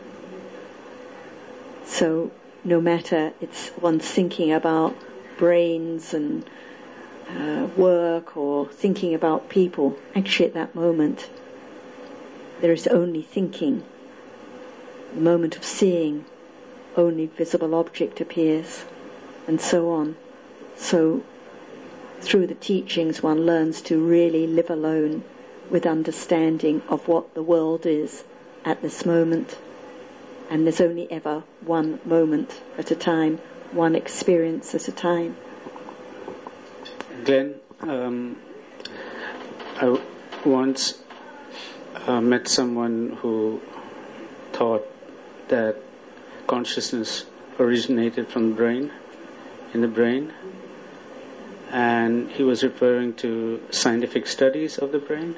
So no matter it's one's thinking about brains and uh, work or thinking about people, actually at that moment there is only thinking. The moment of seeing, only visible object appears, and so on. So through the teachings one learns to really live alone with understanding of what the world is at this moment. And there's only ever one moment at a time, one experience at a time. Glenn, um, I once uh, met someone who thought that consciousness originated from the brain, in the brain, and he was referring to scientific studies of the brain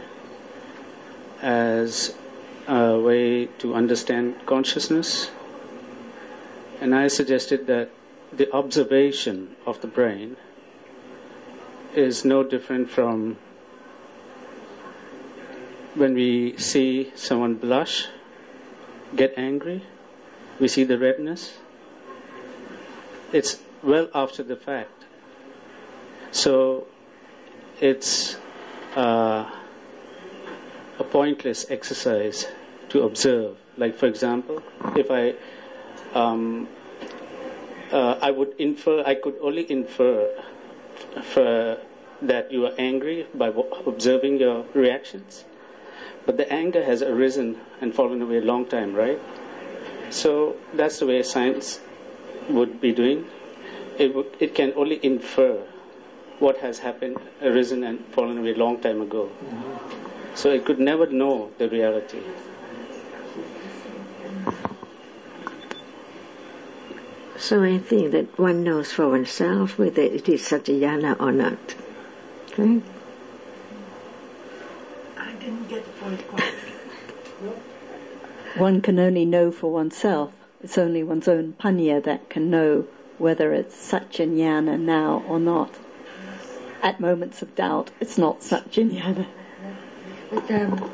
as a way to understand consciousness. And I suggested that the observation of the brain is no different from when we see someone blush, get angry, we see the redness. It's well after the fact. So it's uh, a pointless exercise to observe. Like, for example, if I um, uh, I would infer, I could only infer for that you are angry by observing your reactions. But the anger has arisen and fallen away a long time, right? So that's the way science would be doing. It, would, it can only infer what has happened, arisen and fallen away a long time ago. Mm-hmm. So it could never know the reality. So I think that one knows for oneself whether it is Satyayana or not. Okay? I didn't get the point quite. One can only know for oneself. It's only one's own panya that can know whether it's Satyajnana now or not. At moments of doubt, it's not Satyajnana. But, um,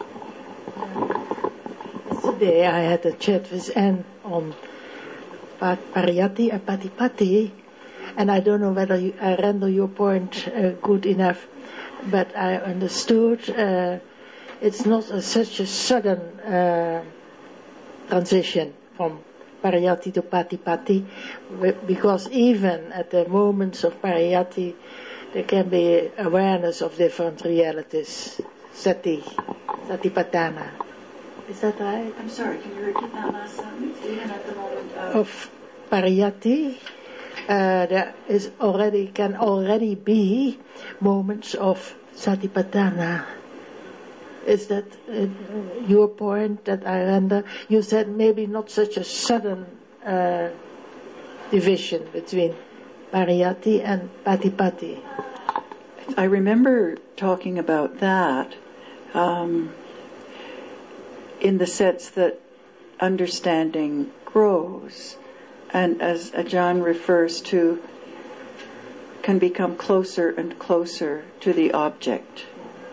yesterday I had a chat with Anne on Pariyatti and Patipati, and I don't know whether you, I render your point uh, good enough, but I understood uh, it's not a, such a sudden uh, transition from Pariyatti to Patipati, because even at the moments of Pariyatti there can be awareness of different realities. Sati, Satipatthana. Is that right? I'm sorry, can you repeat that last sentence? Even at the moment of... Of Pariyatti, uh, there is already, can already be moments of Satipatthana. Is that uh, your point that I render? You said maybe not such a sudden uh, division between Pariyatti and Patipati. I remember talking about that um, in the sense that understanding grows, and as Ajahn refers to, can become closer and closer to the object.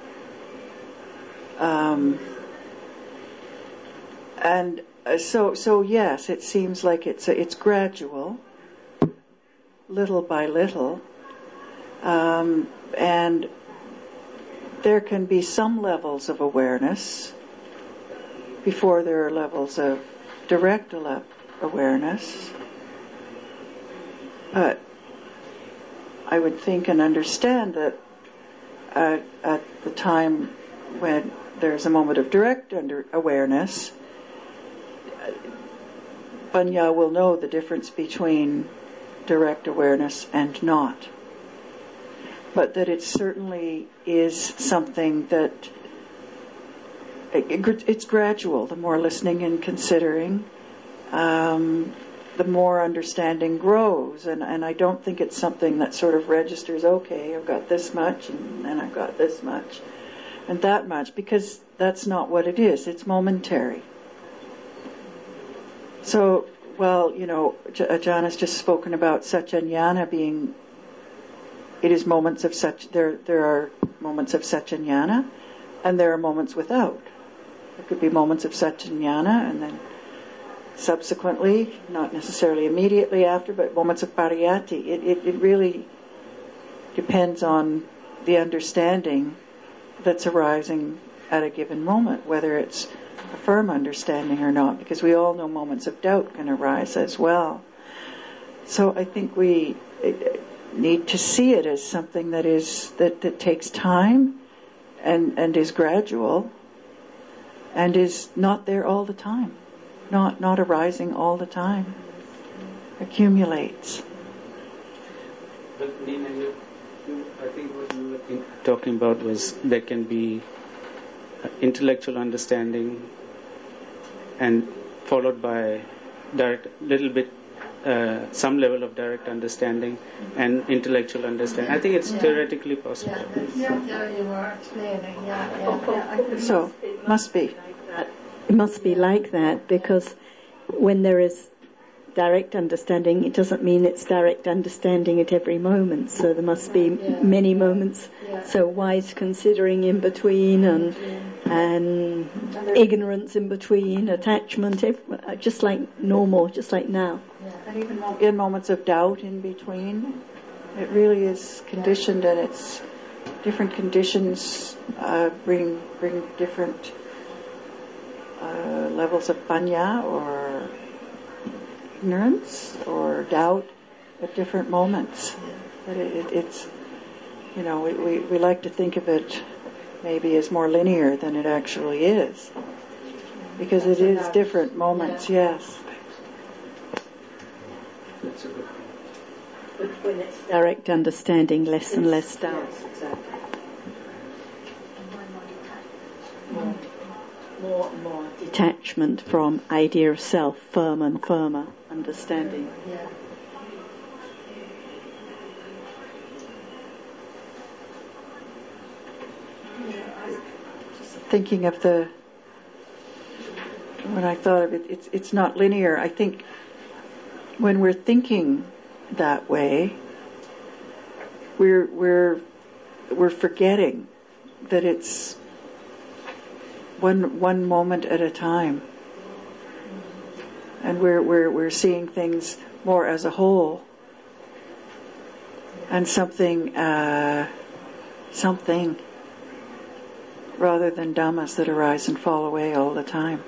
Um, and so, so yes, it seems like it's it's gradual, little by little, um, and there can be some levels of awareness before there are levels of direct awareness. But I would think and understand that uh, at the time when there's a moment of direct under awareness, Panya will know the difference between direct awareness and not. But that it certainly is something that it, it's gradual. The more listening and considering, um, the more understanding grows. And, and I don't think it's something that sort of registers, okay, I've got this much, and then I've got this much, and that much, because that's not what it is. It's momentary. So, well, you know, Ajahn has just spoken about Satyajnana being, it is moments of such, there there are moments of Satyajnana, and there are moments without. There could be moments of Satyajnana, and then subsequently, not necessarily immediately after, but moments of Pariyatti. It, it, it really depends on the understanding that's arising at a given moment, whether it's a firm understanding or not, because we all know moments of doubt can arise as well. So I think we need to see it as something that is that, that takes time and, and is gradual and is not there all the time, not not arising all the time, accumulates. But Nina, you, you, I think what you were talking about was there can be intellectual understanding and followed by direct, little bit, uh, some level of direct understanding and intellectual understanding. I think it's yeah. theoretically possible. Yeah, yeah, you were explaining. Yeah, yeah, yeah. So, must be. It must be like that, because when there is direct understanding, it doesn't mean it's direct understanding at every moment. So there must be yeah. many moments. Yeah. So wise considering in between, and and ignorance in between, attachment, just like normal, just like now. Yeah. And even in moments of doubt in between, it really is conditioned, and it's different conditions uh, bring bring different uh, levels of panya or ignorance or doubt at different moments. But it, it, it's, you know, we, we, we like to think of it maybe as more linear than it actually is, because it is different moments. Yes. But when it's direct understanding, less and less doubt. Yes, exactly. More, more and more detachment from idea of self, firm and firmer understanding. Yeah. Just thinking of the, when I thought of it, it's it's not linear. I think when we're thinking that way, we're we're we're forgetting that it's one one moment at a time, and we're we're we're seeing things more as a whole, and something uh, something rather than dhammas that arise and fall away all the time.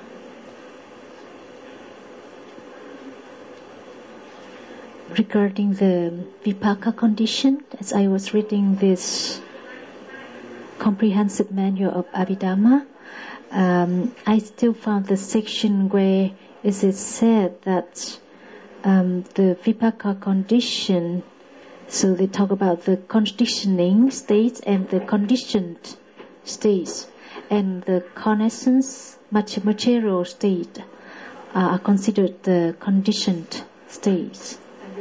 Regarding the vipaka condition, as I was reading this comprehensive manual of Abhidhamma, um, I still found the section where it is said that um, the vipaka condition, so they talk about the conditioning states and the conditioned states, and the connaissance material state are considered the conditioned states.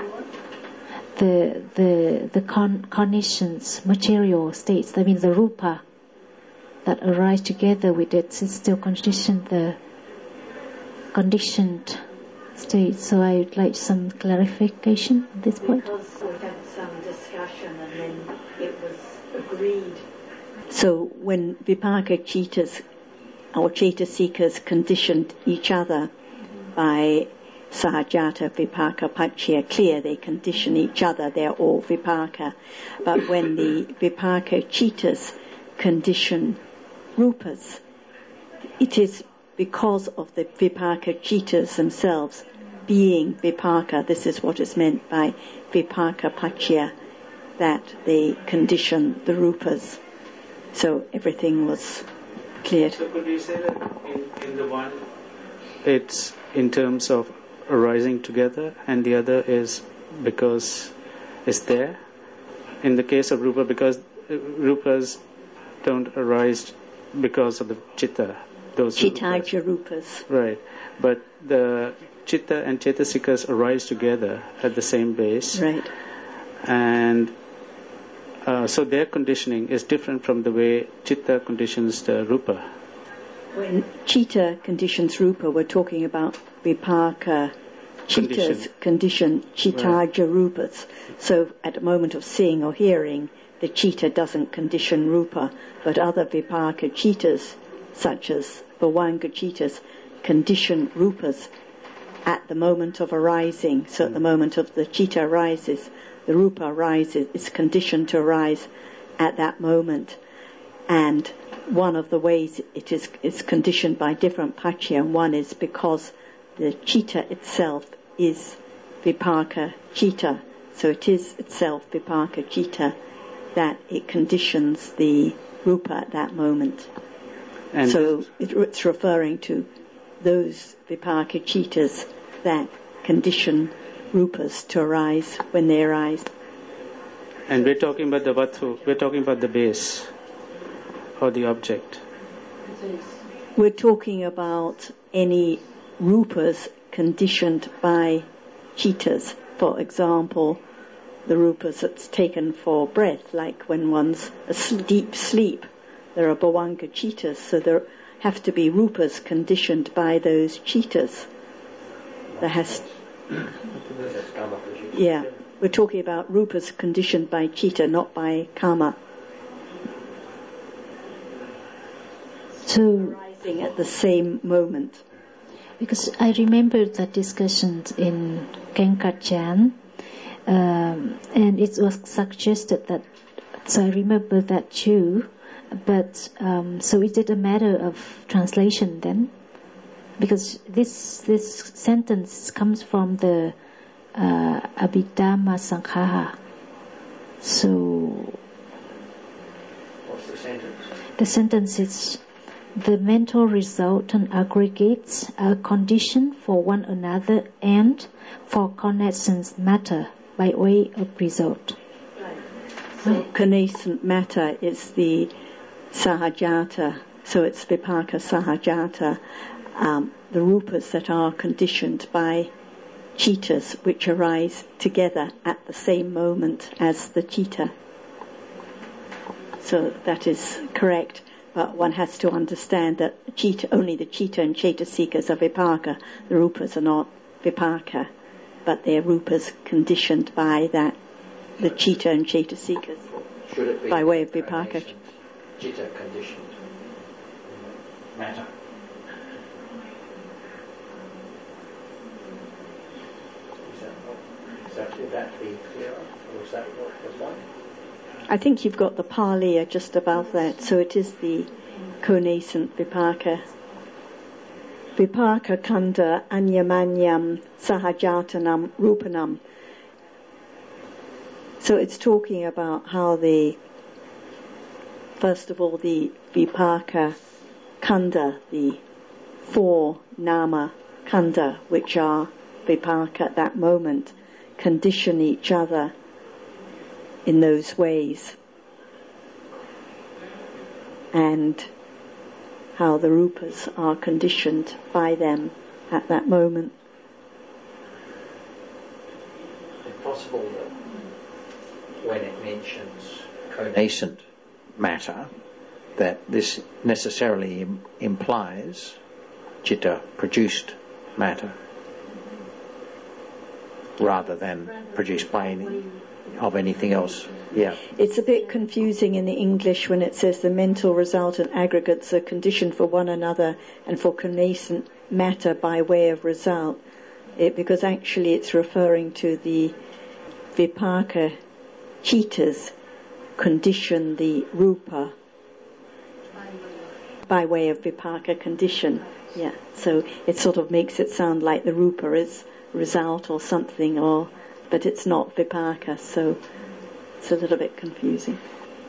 The the the con- conditions, material states, that means the rupa that arise together with it is still conditioned, the conditioned state. So I would like some clarification at this point. Because we had some discussion and then it was agreed. So when vipaka citas or cetasikas conditioned each other by Sahajata, Vipaka, Paccaya, clear, they condition each other, they're all Vipaka. But when the Vipaka Citas condition Rupas, it is because of the Vipaka Citas themselves being Vipaka, this is what is meant by Vipaka Paccaya, that they condition the Rupas. So everything was cleared. So could you say that in, in the one, it's in terms of arising together, and the other is because it's there? In the case of rupa, because rupas don't arise because of the chitta, those Chittaja rupas. Right, but the chitta and cetasikas arise together at the same base. Right. And uh, so their conditioning is different from the way chitta conditions the rupa. When chitta conditions rupa, we're talking about vipaka chitta's condition, chittaja rupas. So at the moment of seeing or hearing, the chitta doesn't condition rupa, but other vipaka chittas, such as bhavanga chittas, condition rupas at the moment of arising. So at the moment of the chitta arises, the rupa arises, it's conditioned to arise at that moment. And one of the ways it is, is conditioned by different paccaya, and one is because the chitta itself is vipaka chitta. So it is itself vipaka chitta that it conditions the rupa at that moment. And so it, it's referring to those vipaka chittas that condition rupas to arise when they arise. And we're talking about the vatu, we're talking about the base or the object. We're talking about any rupas conditioned by chittas. For example, the rupas that's taken for breath, like when one's a deep sleep, there are bhavanga chittas, so there have to be rupas conditioned by those chittas. There has Yeah, we're talking about rupas conditioned by citta, not by karma. So, arising at the same moment. Because I remember the discussions in Kenkachan, um, and it was suggested that, so I remember that too, but um, so is it a matter of translation then? Because this this sentence comes from the uh, Abhidhamma Sankhaha. So, what's the sentence? The sentence is, the mental resultant aggregates are conditioned for one another and for connascent matter by way of result. Right. So connascent matter is the sahajata, so it's vipaka sahajata, um, the rupas that are conditioned by cittas which arise together at the same moment as the citta. So that is correct. But one has to understand that citta, only the citta and cetasikas are vipaka. The rupas are not vipaka, but they're rupas conditioned by that, the citta and cetasikas, by way of vipaka. Citta conditioned matter. Is that, is that, did that be clearer, or is that what was like? I think you've got the Pali just above that, so it is the connascent vipaka. Vipaka kanda anyamanyam sahajatanam rupanam. So it's talking about how the, first of all, the vipaka kanda, the four nama kanda, which are vipaka at that moment, condition each other in those ways, and how the rupas are conditioned by them at that moment. It's possible that when it mentions connascent matter, that this necessarily im- implies citta produced matter rather than produced by any of anything else. Yeah. It's a bit confusing in the English when it says the mental resultant aggregates are conditioned for one another and for connascent matter by way of result, it, because actually it's referring to the vipaka cittas condition the rupa by way of vipaka condition. Yeah. So it sort of makes it sound like the rupa is result or something, or but it's not vipaka, so it's a little bit confusing.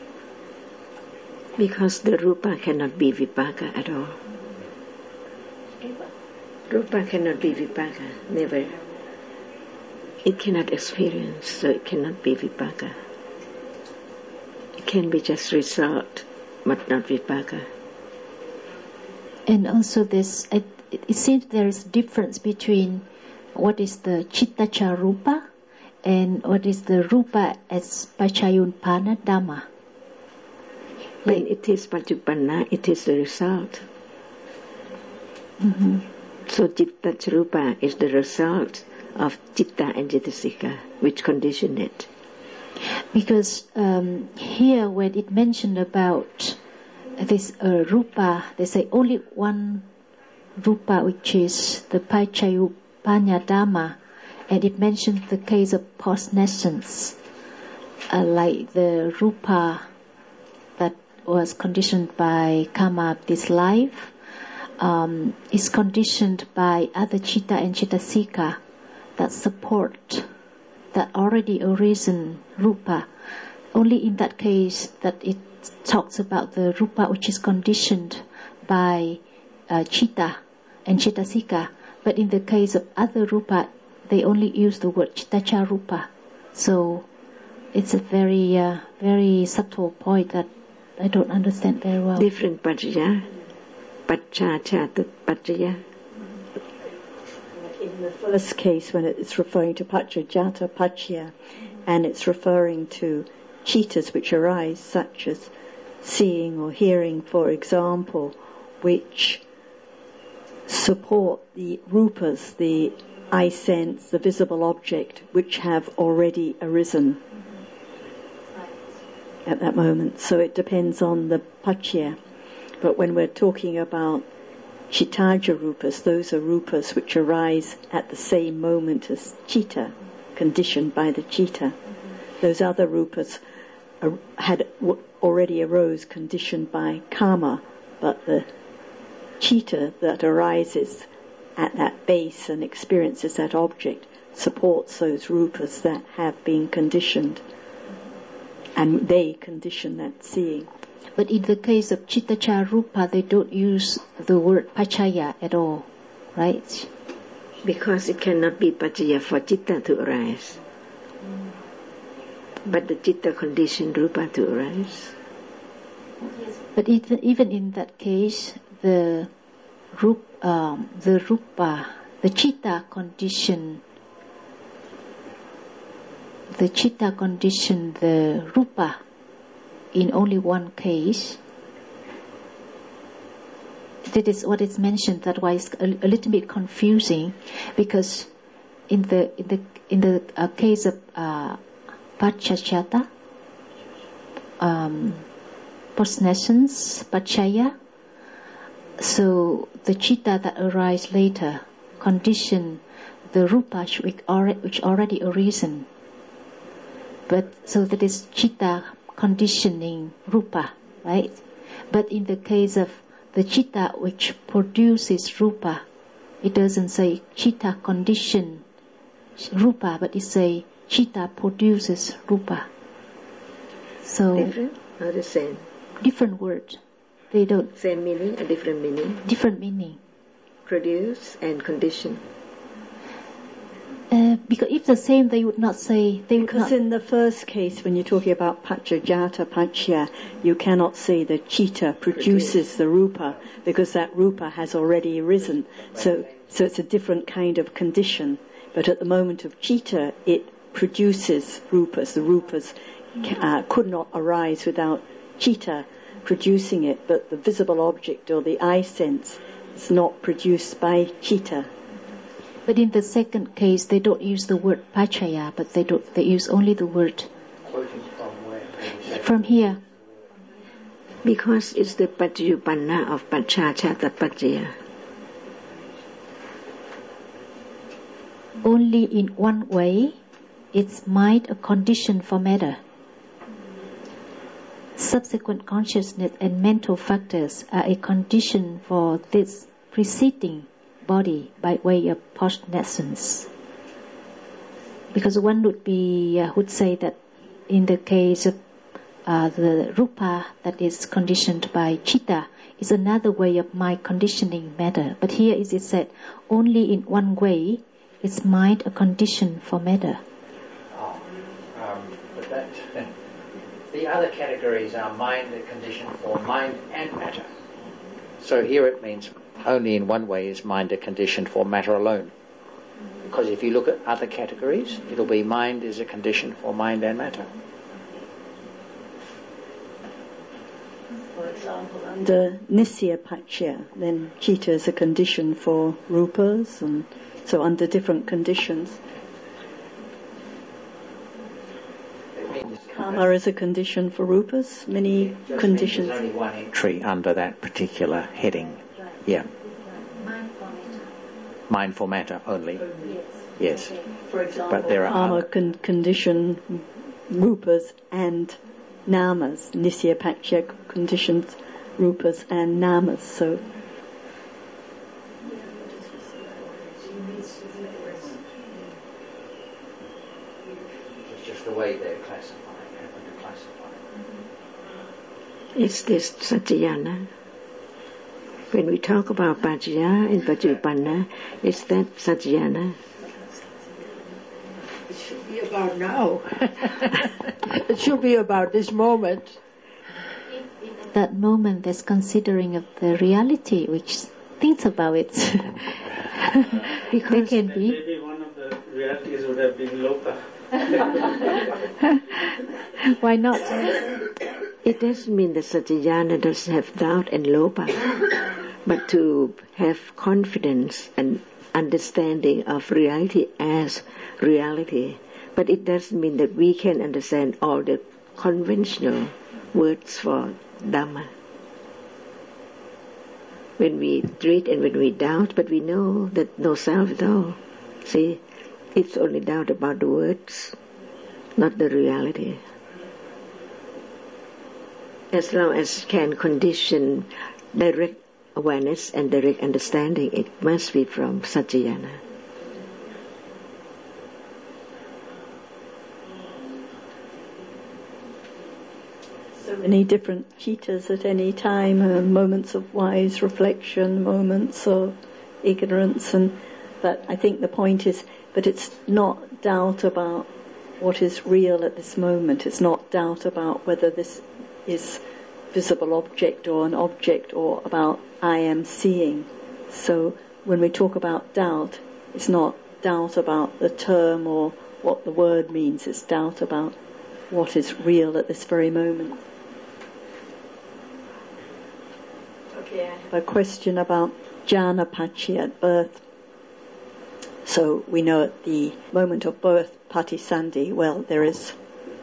Because the rupa cannot be vipaka at all. Rupa cannot be vipaka, never. It cannot experience, so it cannot be vipaka. It can be just result, but not vipaka. And also this, it, it seems there is a difference between what is the citta rupa and what is the rupa as Pachayupanna Dhamma. When it is Pachupanna, it is the result. Mm-hmm. So citta rupa is the result of citta and cetasika, which condition it. Because um, here when it mentioned about this uh, rupa, they say only one rupa, which is the Pachayupanna Dhamma, and it mentions the case of post-nascence, uh, like the rupa that was conditioned by karma of this life, um, is conditioned by other citta and cetasika that support that already arisen rupa. Only in that case that it talks about the rupa which is conditioned by uh, citta and cetasika. But in the case of other rupa, they only use the word citta rupa. So it's a very, uh, very subtle point that I don't understand very well. Different pachaya, pachacha, pachaya. In the first case, when it's referring to Pachajata Pachya, and it's referring to cittas which arise, such as seeing or hearing, for example, which support the rupas, the eye sense, the visible object, which have already arisen at that moment. So it depends on the paccaya. But when we're talking about Chittaja rupas, those are rupas which arise at the same moment as citta, conditioned by the citta. Those other rupas are, had already arose conditioned by karma, but the citta that arises at that base and experiences that object supports those rupas that have been conditioned, and they condition that seeing. But in the case of Chittaja Rupa, they don't use the word paccaya at all, right? Because it cannot be paccaya for citta to arise. But the citta conditioned rupa to arise. But even, even in that case, the rup, um, the rupa, the citta condition, the citta condition the rupa in only one case. That is what is mentioned. That's why it's a, a little bit confusing, because in the in the in the uh, case of uh, Paccaccata, um, post-nascence, paccaya, so the citta that arise later condition the rupa which already, which already arisen. But so that is citta conditioning rupa, right? But in the case of the citta which produces rupa, it doesn't say citta condition rupa, but it say citta produces rupa. So different or the same? Different word. They don't. Same meaning, a different meaning. Different meaning. Produce and condition. Uh, because if the same, they would not say. They would because not. In the first case, when you're talking about paccajata paccaya, you cannot say that citta produces Produce. the rupa, because that rupa has already arisen. So, so it's a different kind of condition. But at the moment of citta, it produces rupas. The rupas uh, could not arise without citta producing it. But the visible object or the eye sense is not produced by citta. But in the second case, they don't use the word paccaya, but they don't. They use only the word. From here. Because it's the paccayupanna of paccacata paccaya. Only in one way, it's mind a condition for matter. Subsequent consciousness and mental factors are a condition for this preceding body by way of post-nascence. Because one would be uh, would say that in the case of uh, the rupa that is conditioned by citta is another way of mind conditioning matter. But here is it said only in one way is mind a condition for matter. Oh, um, but that the other categories are mind a condition for mind and matter. So here it means only in one way is mind a condition for matter alone. Because if you look at other categories, it'll be mind is a condition for mind and matter. For example, under Nisya Paccaya, then citta is a condition for rupas, and so under different conditions. Karma is a condition for rupas, many conditions. There's only one entry under that particular heading. Yeah. Mindful matter only. Yes. For example, but there are karma can condition rupas and namas. Nisya Paccaya conditions rupas and namas. So it's just the way they're classifying, happen to classify. It's this Satyana. When we talk about paccaya and paccayupanna, it's that Satyana. It should be about now. It should be about this moment. That moment that's considering of the reality, which thinks about it. Because there can be. Maybe one of the realities would have been loka. Why not? It doesn't mean that Satyana doesn't have doubt and lopa, but to have confidence and understanding of reality as reality. But it doesn't mean that we can understand all the conventional words for Dhamma. When we treat and when we doubt, but we know that no self at all. See, it's only doubt about the words, not the reality. As long as can condition direct awareness and direct understanding, it must be from Satchayana. So many different citas at any time, uh, moments of wise reflection, moments of ignorance, and but I think the point is, but it's not doubt about what is real at this moment. It's not doubt about whether this is visible object or an object, or about I am seeing. So when we talk about doubt, it's not doubt about the term or what the word means. It's doubt about what is real at this very moment. Okay, I have a question about Jnana-paccaya at birth. So we know at the moment of birth, patisandhi, well, there is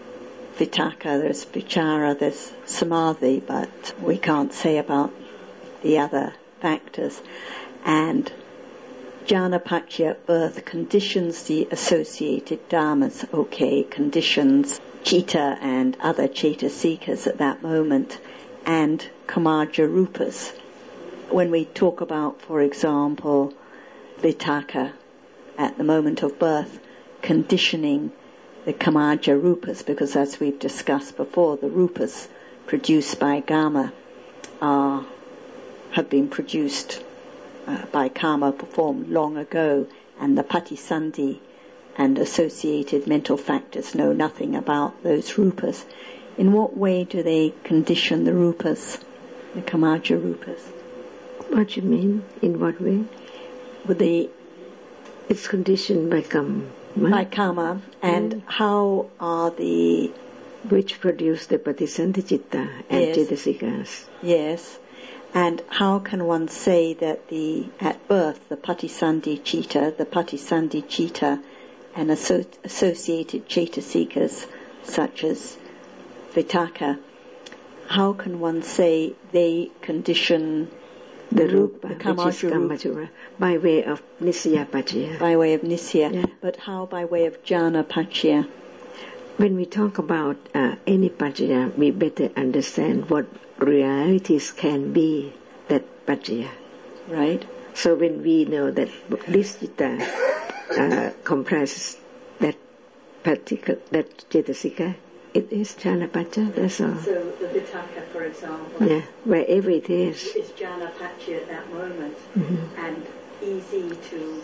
vitaka, there's vichara, there's samadhi, but we can't say about the other factors. And Jnana-paccaya at birth conditions the associated dhammas, okay, conditions citta and other cetasikas at that moment, and kamaja rupas. When we talk about, for example, vitaka at the moment of birth, conditioning the kamaja rupas, because as we've discussed before, the rupas produced by Gama are, have been produced uh, by karma performed long ago, and the patisandhi and associated mental factors know nothing about those rupas. In what way do they condition the rupas, the kamaja rupas? What do you mean? In what way? Would they? It's conditioned by karma. By karma, and mm. how are the... Which produce the patisandhi citta and yes. cetasikas. Yes. And how can one say that the at birth, the patisandhi citta, the patisandhi citta, and asso- associated cetasikas, such as vitaka, how can one say they condition the rupa, the kamaja rupa, by way of nisya-paccaya? By way of nisya. Yeah. But how by way of jnana-paccaya? When we talk about uh, any paccaya, we better understand what realities can be that paccaya. Right. So when we know that this citta uh, comprises that particular, that cetasika, it is jnana-paccaya, that's all. So the vitaka, for example, yeah, wherever it is, is jnana-paccaya at that moment, mm-hmm. and easy to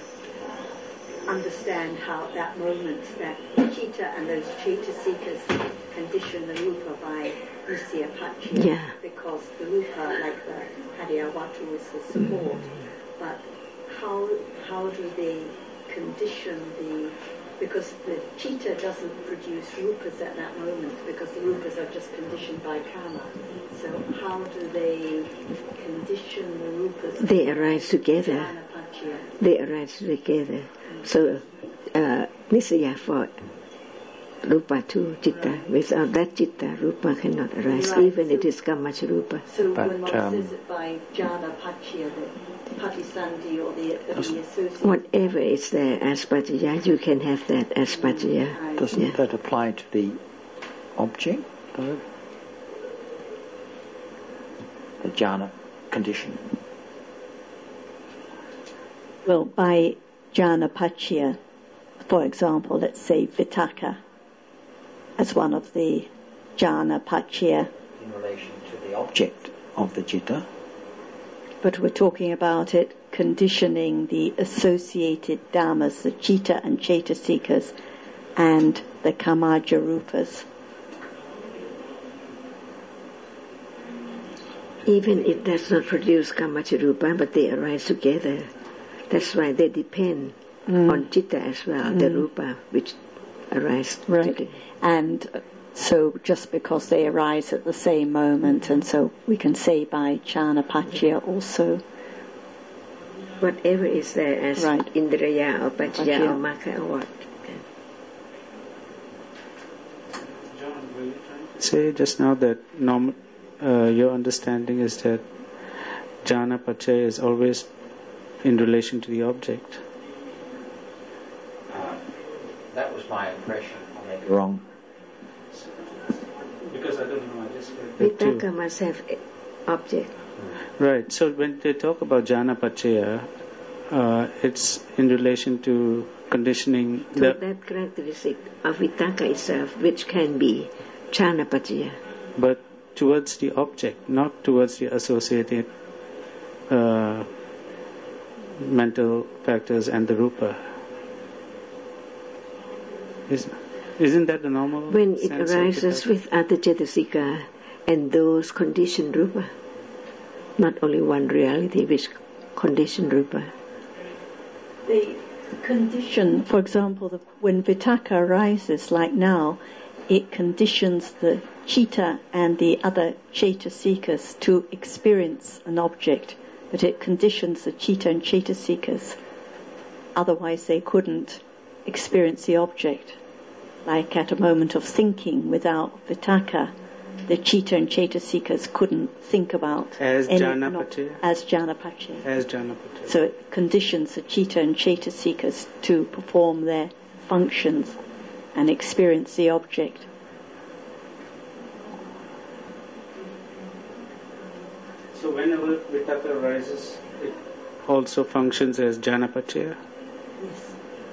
understand how at that moment that citta and those cetasikas condition the rupa by nisya-paccaya, yeah. because the rupa, like the hadiyawatu, is the support. Mm-hmm. But how how do they condition the... Because the citta doesn't produce rupas at that moment, because the rupas are just conditioned by karma. So how do they condition the rupas? They arise together. They arise together. Mm. So, uh, nisya for rupa too, citta. Right. Without that citta, rupa cannot arise, right. Even so, it is kamaja rupa. So but, when one um, says it by jnana-paccaya, the patisandhi or the, the association... Whatever is there as paccaya, you can have that as paccaya. Mm, Doesn't yeah. that apply to the object, though? The jhana condition? Well, by jnana-paccaya, for example, let's say vitaka, as one of the jnana-paccaya. In relation to the object of the citta. But we're talking about it conditioning the associated dhammas, the citta and cetasikas, and the kamaja rupas. Even it does not produce kamaja rupa, but they arise together. That's why they depend mm. on citta as well, mm. the rupa which arise right. together. And so just because they arise at the same moment, and so we can say by jnana-paccaya also. whatever is there as right. Indriya or Paccaya or Magga or what. Say just now that norm, uh, your understanding is that jhana paccaya is always in relation to the object. Uh, that was my impression. I may be wrong. Because I don't know, I just read that too. Vitakka must have object. Right. So when they talk about jhana paccaya, uh, it's in relation to conditioning. So the, that characteristic of vitakka itself, which can be jhana paccaya. But towards the object, not towards the associated uh, mental factors and the rupa. Isn't, isn't that the normal when it sense arises with Atha Cetasika and those conditioned rupa? Not only one reality, which conditioned rupa. The condition, for example, the, when vitakka arises, like now, it conditions the citta and the other cetasikas to experience an object, but it conditions the citta and cetasikas. Otherwise, they couldn't experience the object. Like at a moment of thinking, without vitakka, the citta and cetasikas couldn't think about as any, jhana not, paccaya. as jhana paccaya. As jhana paccaya. So it conditions the citta and cetasikas to perform their functions and experience the object. So whenever vitakka arises, it also functions as jhana paccaya? Yes.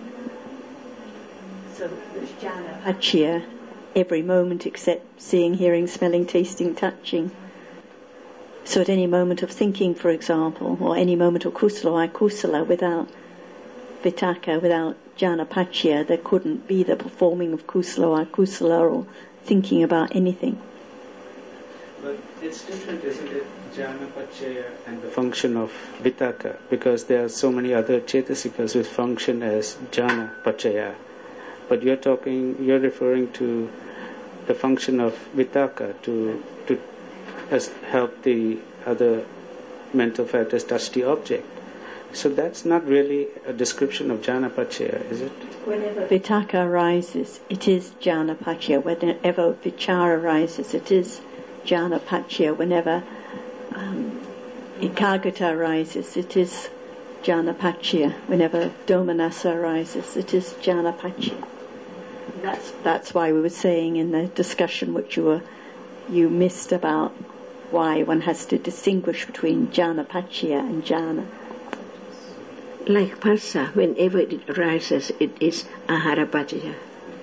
So there's jhana paccaya every moment except seeing, hearing, smelling, tasting, touching. So at any moment of thinking, for example, or any moment of kusala or akusala, without vitakka, without jhana paccaya, there couldn't be the performing of kusala or akusala or thinking about anything. But it's different, isn't it, jhana paccaya and the function of vitakka, because there are so many other cetasikas which function as jhana paccaya. But you're talking, you're referring to the function of vitakka to to as help the other mental factors touch the object. So that's not really a description of jhana paccaya, is it? Whenever vitakka arises, it is jhana paccaya. Whenever vichara arises, it is jhana paccaya. Whenever um, ekaggata arises, it is jhana paccaya. Whenever domanassa arises, it is jhana paccaya. That's that's why we were saying in the discussion which you were you missed about why one has to distinguish between jhana paccaya and jhana. Like phassa, whenever it arises, it is ahara paccaya.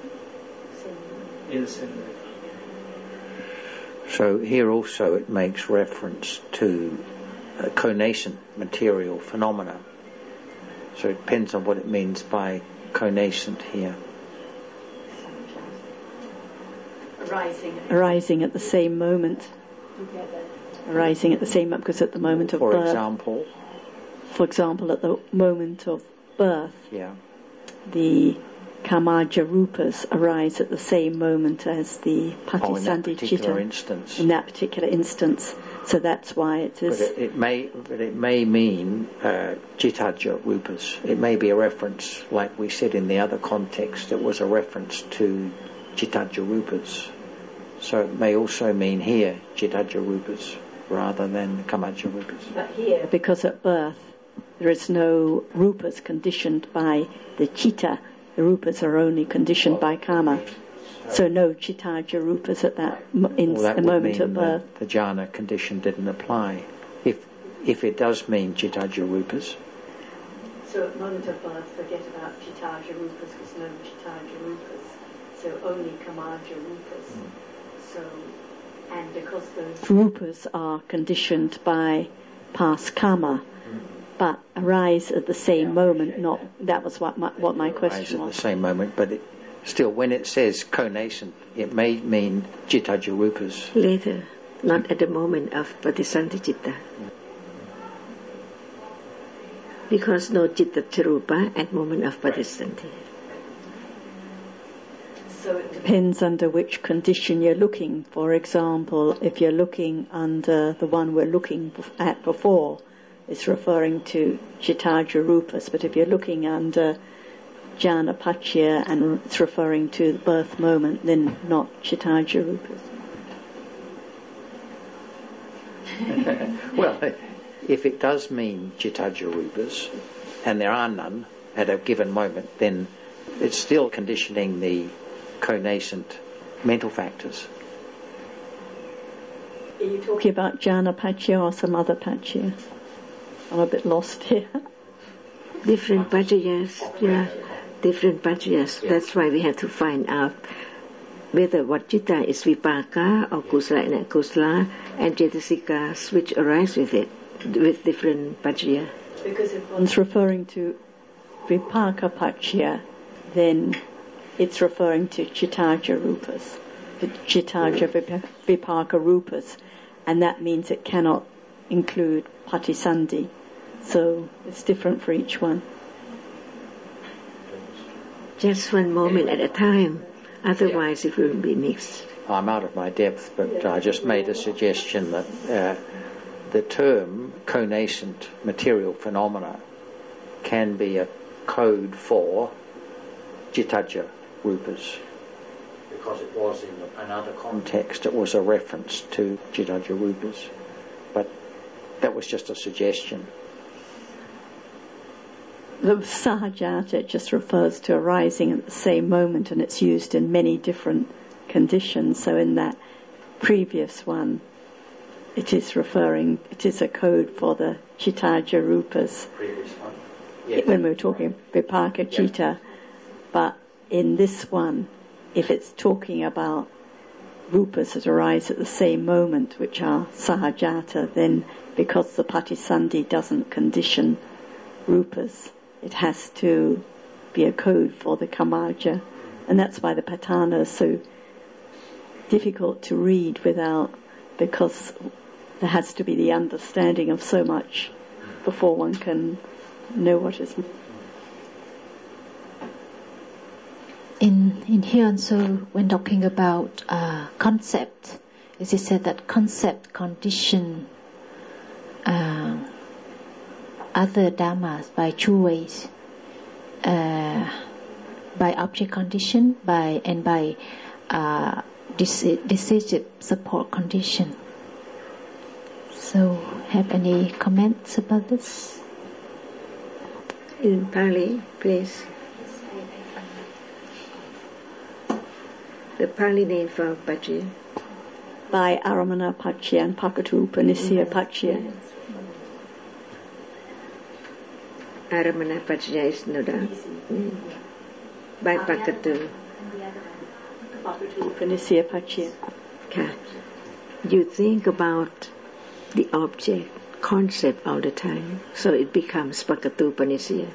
So here also it makes reference to uh, connascent material phenomena. So it depends on what it means by connascent here. Arising, arising at the same moment. Arising at the same moment, because at the moment of For birth. For example? For example, at the moment of birth, yeah. the kamaja rupas arise at the same moment as the patisandhi citta. Oh, in that particular instance. In that particular instance. So that's why it is. But it, it may, but it may mean uh, cittaja rupas. It may be a reference, like we said in the other context, it was a reference to cittaja rupas. So it may also mean here cittaja rupas rather than kamaja rupas. But here, because at birth there is no rupas conditioned by the citta, the rupas are only conditioned by kama. So no cittaja rupas at that in well, that the moment of birth. The jhana condition didn't apply. If if it does mean cittaja rupas. So at the moment of birth, forget about cittaja rupas because no cittaja rupas. So only kamaja rupas. Mm. So, and because those rupas are conditioned by past karma, mm. but arise at the same yeah, moment. Okay. Not that was what my, what my question arise was. At the same moment, but it, still, when it says connascent, it may mean cittaja rupas. Later, not at the moment of patisandhi citta. Mm. Because no cittaja rupa at moment of patisandhi. So it depends under which condition you're looking. For example, if you're looking under the one we're looking at before, it's referring to Chittaja Rupas. But if you're looking under Jnana-Paccaya and it's referring to the birth moment, then not Chittaja Rupas. Well, if it does mean Chittaja Rupas, and there are none at a given moment, then it's still conditioning the co-nascent mental factors. Are you talking about Jnana-Paccaya or some other Paccaya? I'm a bit lost here. Different Paccayas, yeah, different Paccayas. Yeah. That's why we have to find out whether what Chitta is Vipaka or Kusala and Akusala, and Cetasikas which arise with it, with different Paccaya. Because if one's referring to Vipaka Paccaya, then it's referring to Chittaja Rupas, Chittaja Vipaka Rupas, and that means it cannot include Patisandhi. So it's different for each one. Just one moment at a time, otherwise it will be mixed. I'm out of my depth, but I just made a suggestion that uh, the term co-nascent material phenomena can be a code for Chittaja Rupas, because it was in another context, it was a reference to Chittaja Rupas. But that was just a suggestion. The Sahajata just refers to arising at the same moment, and it's used in many different conditions. So in that previous one, it is referring, it is a code for the Chittaja Rupas. Previous one. Yes. When we were talking Vipaka Chitta. Yeah. But in this one, if it's talking about Rupas that arise at the same moment, which are Sahajata, then because the Patisandhi doesn't condition Rupas, it has to be a code for the Kamaja. And that's why the Patana is so difficult to read without, because there has to be the understanding of so much before one can know what is. In in here also, when talking about uh, concept, it is said that concept condition uh, other dhammas by two ways, uh, by object condition, by and by uh, decisive support condition. So, have any comments about this? In Pali, please. The Pali name for Paccaya. By Aramana Paccaya and Pakatu Upanishya Paccaya. Aramana Paccaya is Noda. Mm. By Pakatu. Pakatu Upanishya Paccaya. Okay. You think about the object, concept all the time, so it becomes Pakatu Upanishya.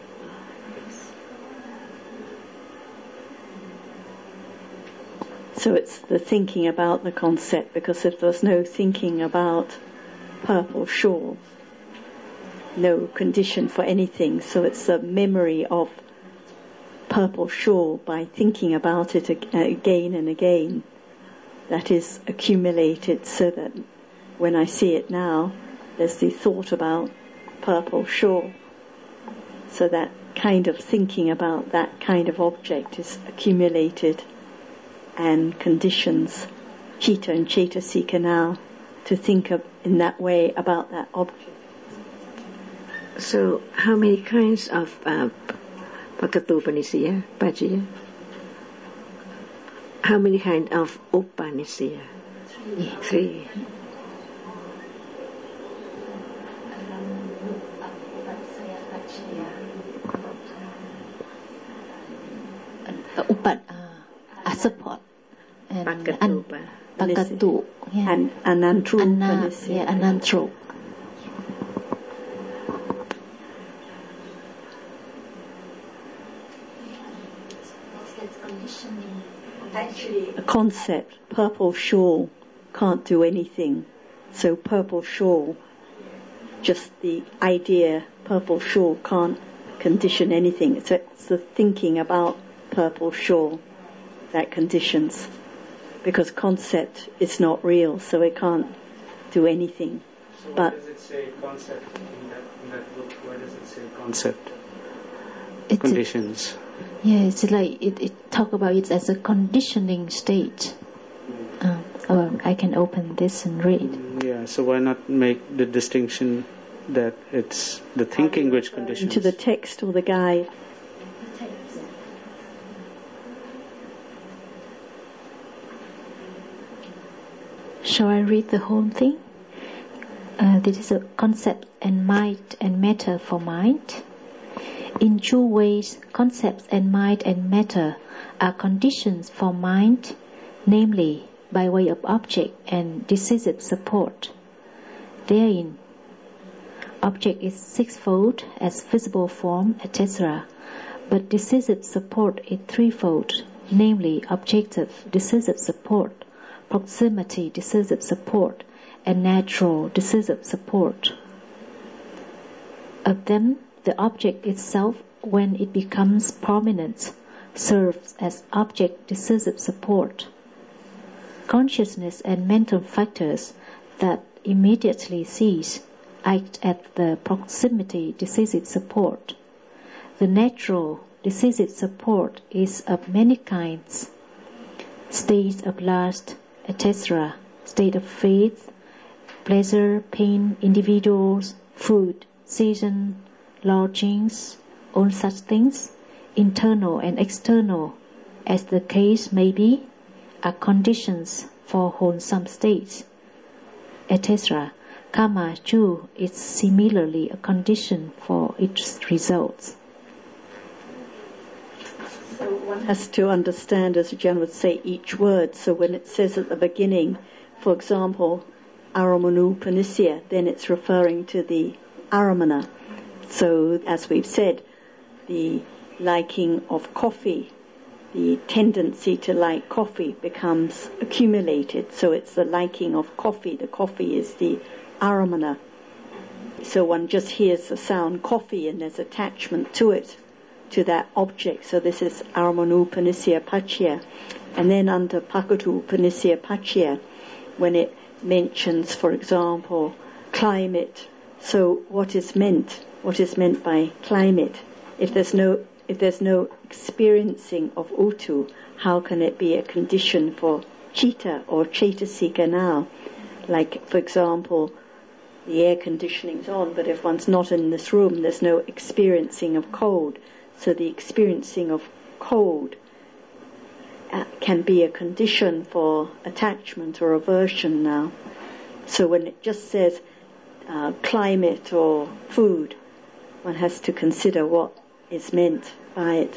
So it's the thinking about the concept, because if there's no thinking about purple shawl, no condition for anything, so it's the memory of purple shawl by thinking about it again and again that is accumulated, so that when I see it now, there's the thought about purple shawl. So that kind of thinking about that kind of object is accumulated and conditions Chitta and Cetasika now to think of in that way about that object. So, how many kinds of uh, Pakatu Upanishya, Paccaya? How many kinds of Upanishya? Three. Three. Upan, uh, support. And Pakatu. Pakatu. Yeah. And Anantru. Anna, yeah, Anantru. Actually, a concept, purple shawl, can't do anything. So purple shawl, just the idea, purple shawl can't condition anything. It's, it's the thinking about purple shawl that conditions. Because concept is not real, so it can't do anything. So but why does it say concept in that, in that book? Why does it say concept? It's Conditions. A, yeah, it's like it, it talk about it as a conditioning state. Uh, oh, I can open this and read. Yeah, so why not make the distinction that it's the thinking which conditions? Into the text or the guide. Shall I read the whole thing? Uh, this is a concept and mind and matter for mind. In two ways, concepts and mind and matter are conditions for mind, namely by way of object and decisive support. Therein, object is sixfold as visible form, et cetera, but decisive support is threefold, namely objective decisive support, proximity decisive support, and natural decisive support. Of them, the object itself, when it becomes prominent, serves as object decisive support. Consciousness and mental factors that immediately cease act at the proximity decisive support. The natural decisive support is of many kinds: states of lust, et cetera, state of faith, pleasure, pain, individuals, food, season, lodgings, all such things, internal and external, as the case may be, are conditions for wholesome states, et cetera. Karma too is similarly a condition for its results. So one has to understand, as Jan would say, each word. So when it says at the beginning, for example, Aramanupanisya, then it's referring to the Aramana. So as we've said, the liking of coffee, the tendency to like coffee becomes accumulated. So it's the liking of coffee. The coffee is the Aramana. So one just hears the sound coffee and there's attachment to it, to that object. So this is Aramanupanisya Pachya. And then under Pakatupanisya Pachya, when it mentions, for example, climate. So what is meant? What is meant by climate? If there's no if there's no experiencing of utu, how can it be a condition for chitta or cetasika now? Like, for example, the air conditioning's on, but if one's not in this room, there's no experiencing of cold. So the experiencing of cold uh, can be a condition for attachment or aversion now. So when it just says uh, climate or food, one has to consider what is meant by it.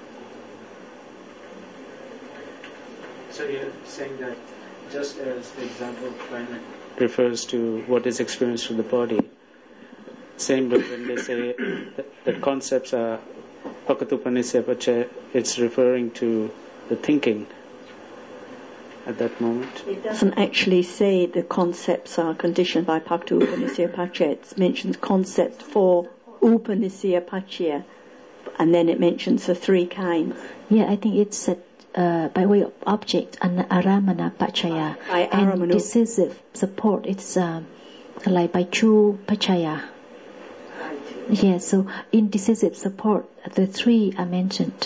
So you're saying that just as the example of climate refers to what is experienced through the body, same way when they say that, that concepts are Pakatupanisya, it's referring to the thinking at that moment. It doesn't actually say the concepts are conditioned by Pakatupanisya Pachya. It mentions concept for Upanisya Pachya, and then it mentions the three kinds. Yeah, I think it's a, uh, by way of object, an Aramana Pachaya. By and decisive support, it's um, like by Chu Pachaya. Yeah, so in decisive support, the three are mentioned.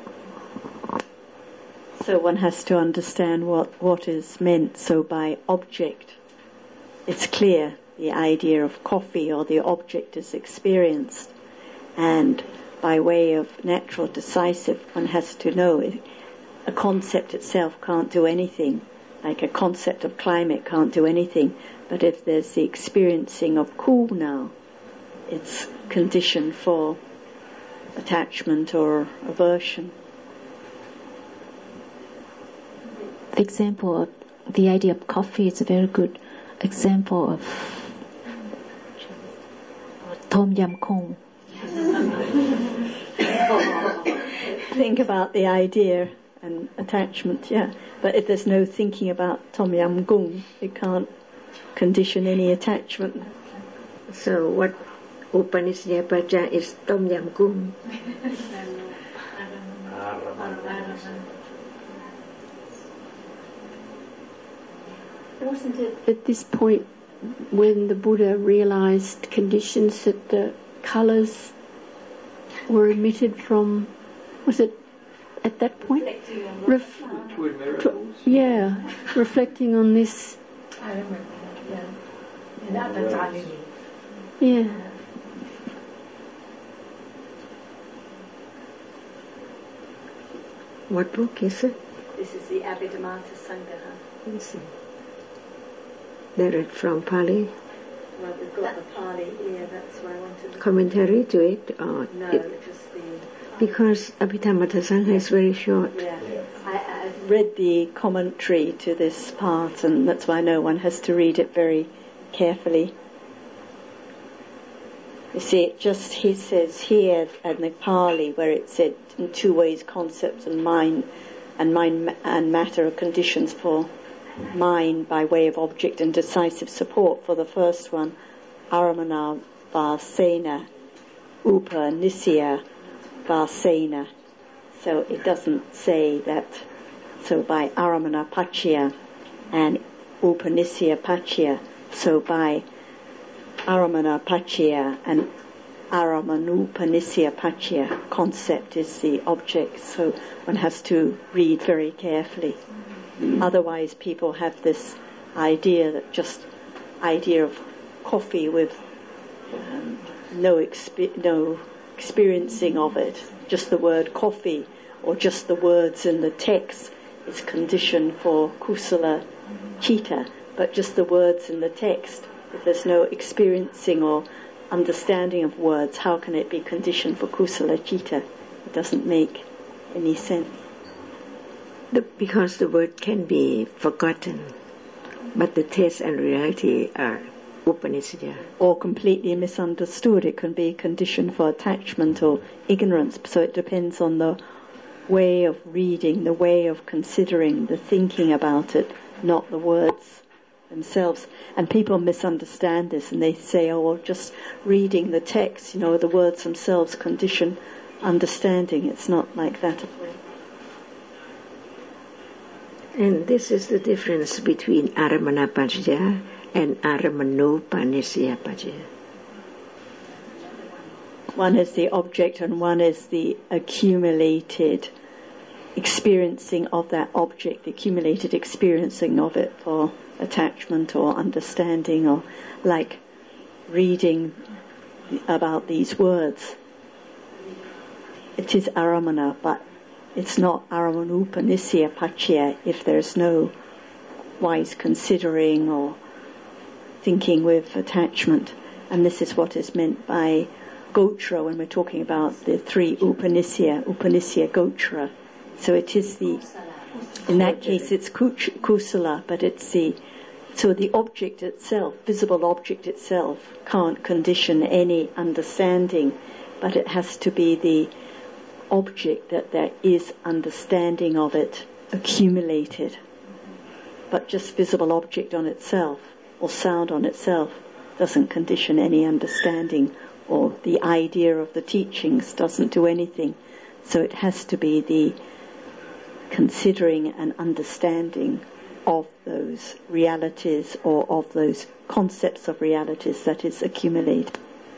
So one has to understand what, what is meant. So by object, it's clear the idea of coffee or the object is experienced. And by way of natural decisive, one has to know a concept itself can't do anything. Like a concept of climate can't do anything. But if there's the experiencing of cool now, it's conditioned for attachment or aversion. The example of the idea of coffee is a very good example of Tom Yam Kung. Think about the idea and attachment, yeah. But if there's no thinking about Tom Yam Goong, it can't condition any attachment. So what Upanisya Pachya is Tom Yam Goong. Wasn't it at this point when the Buddha realized conditions that the colours were emitted from, was it at that point? Ref- tw- yeah, reflecting on this. I remember that, yeah. And at the time, yeah. What book is it? This is the Abhidhamma Sangaha. Let's see. They read from Pali. Well, we've got the Pali here, that's why I wanted to... Commentary to it? Or no, it, just the... Because Abhidhamma Sangha is very short. Yeah. I, I've read the commentary to this part, and that's why no one has to read it very carefully. You see, it just, he says here in the Pali, where it said in two ways, concepts and mind, and mind and matter are conditions for mind by way of object and decisive support. For the first one, Aramana Vasena, Upa Nisya Vasena. So it doesn't say that, so by Aramana Pachya and Upanisya Pachya, so by Aramana Pachya and Aramanupanisya Pachya, concept is the object, so one has to read very carefully. Mm-hmm. Otherwise people have this idea that just idea of coffee with um, no, expe- no experiencing of it, just the word coffee or just the words in the text is condition for kusala chitta, but just the words in the text, if there's no experiencing or understanding of words, how can it be conditioned for kusala chitta? It doesn't make any sense. The, because the word can be forgotten, but the taste and reality are Upanishad. Or completely misunderstood. It can be conditioned for attachment or ignorance. So it depends on the way of reading, the way of considering, the thinking about it, not the words themselves. And people misunderstand this and they say, oh, well, just reading the text, you know, the words themselves condition understanding. It's not like that at all. And this is the difference between Aramana Pachya and Aramanupanisya Pachya. One is the object and one is the accumulated experiencing of that object, the accumulated experiencing of it for attachment or understanding, or like reading about these words. It is aramana, but it's not aramanupanisya pachya if there's no wise considering or thinking with attachment. And this is what is meant by Gotra when we're talking about the three Upanisya, Upanisya Gotra. So it is the, in that case it's kusala, but it's the, so the object itself, visible object itself, can't condition any understanding, but it has to be the object that there is understanding of it accumulated. But just visible object on itself, or sound on itself, doesn't condition any understanding, or the idea of the teachings doesn't do anything. So it has to be the considering and understanding of those realities or of those concepts of realities that is accumulated.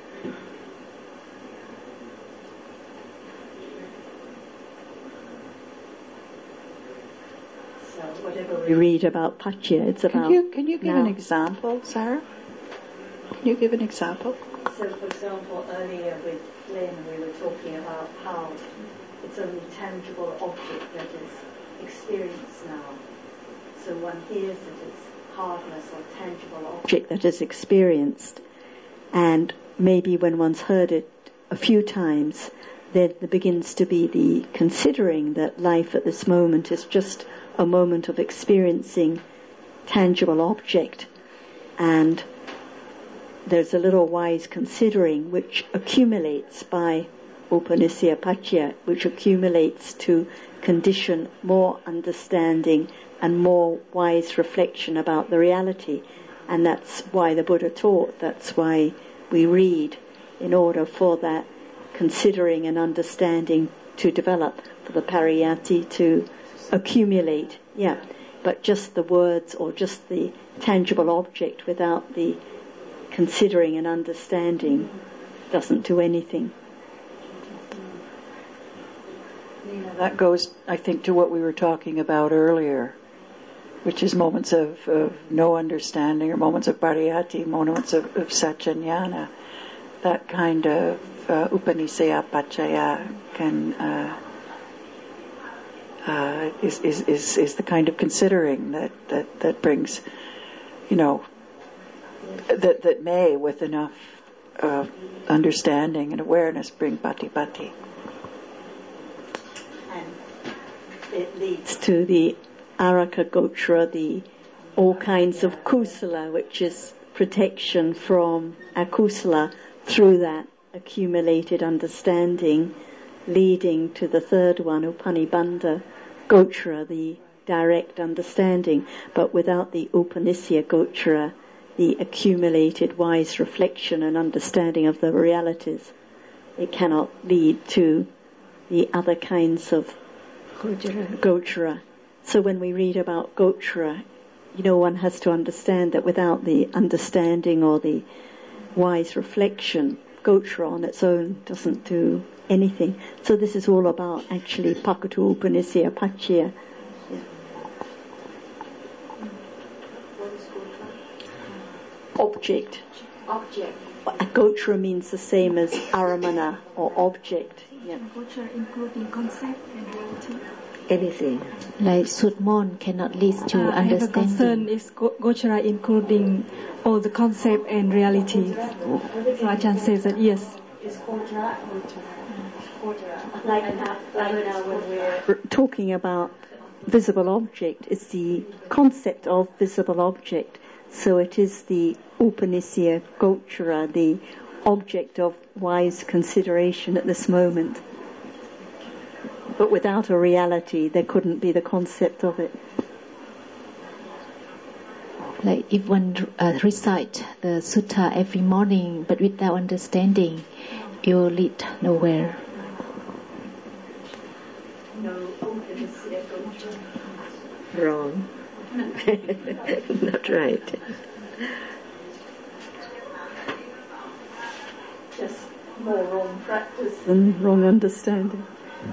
So whatever we read about Pachya, it's about... Can you, can you give now. an example, Sarah? Can you give an example? So, for example, earlier with Lynn, we were talking about how it's only tangible object that is experienced now. So one hears that it's hardness or tangible object that is experienced, and maybe when one's heard it a few times, then there begins to be the considering that life at this moment is just a moment of experiencing tangible object, and there's a little wise considering which accumulates by Upanisya Pachya, which accumulates to condition more understanding and more wise reflection about the reality. And that's why the Buddha taught, that's why we read, in order for that considering and understanding to develop, for the pariyatti to accumulate. Yeah, but just the words or just the tangible object without the considering and understanding doesn't do anything. Nina, that goes, I think, to what we were talking about earlier, which is moments of, of no understanding, or moments of pariyati, moments of, of satchanyana. That kind of uh, upanisaya paccaya can uh, uh, is, is is is the kind of considering that that that brings, you know, that that may, with enough uh, understanding and awareness, bring patipati. And it leads to the Araka Gochara, the all kinds of kusala, which is protection from akusala through that accumulated understanding, leading to the third one, Upanibandha Gochara, the direct understanding, but without the Upanisya Gochara, the accumulated wise reflection and understanding of the realities, it cannot lead to the other kinds of Gochara. Gochara. So when we read about Gochara, you know, one has to understand that without the understanding or the wise reflection, Gochara on its own doesn't do anything. So this is all about actually Pakatu Upanisya Paccaya. Yeah. Object. Object. A Gochara means the same as aramana or object. Yeah. Gochara including concept and reality. Anything. Like Sudmon cannot lead to uh, understanding. I have a concern is go- Gochara including all the concept and reality. So Ajahn says that yes. Is Gochara Gochara like now, like now when we're talking about visible object, it's the concept of visible object. So it is the Upanisya Gochara, the object of wise consideration at this moment. But without a reality, there couldn't be the concept of it. Like if one uh, recite the sutta every morning, but without understanding, you will lead nowhere. no Upanisya Gochara. Wrong. Not right. Just more wrong practice. And wrong understanding.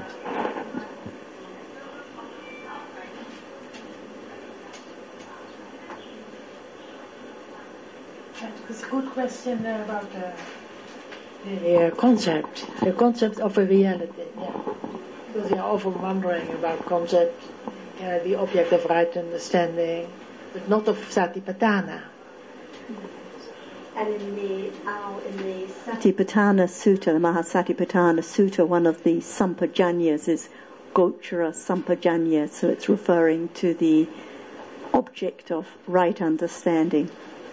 It's a good question about the, the uh, concept, the concept of a reality. Yeah. Because you're often wondering about concept, uh, the object of right understanding, but not of Satipatthana. And in the our in the Satipatthana Sutta, the Mahasatipatthana Sutta, one of the Sampajanyas is Gochara Sampajanya, so it's referring to the object of right understanding.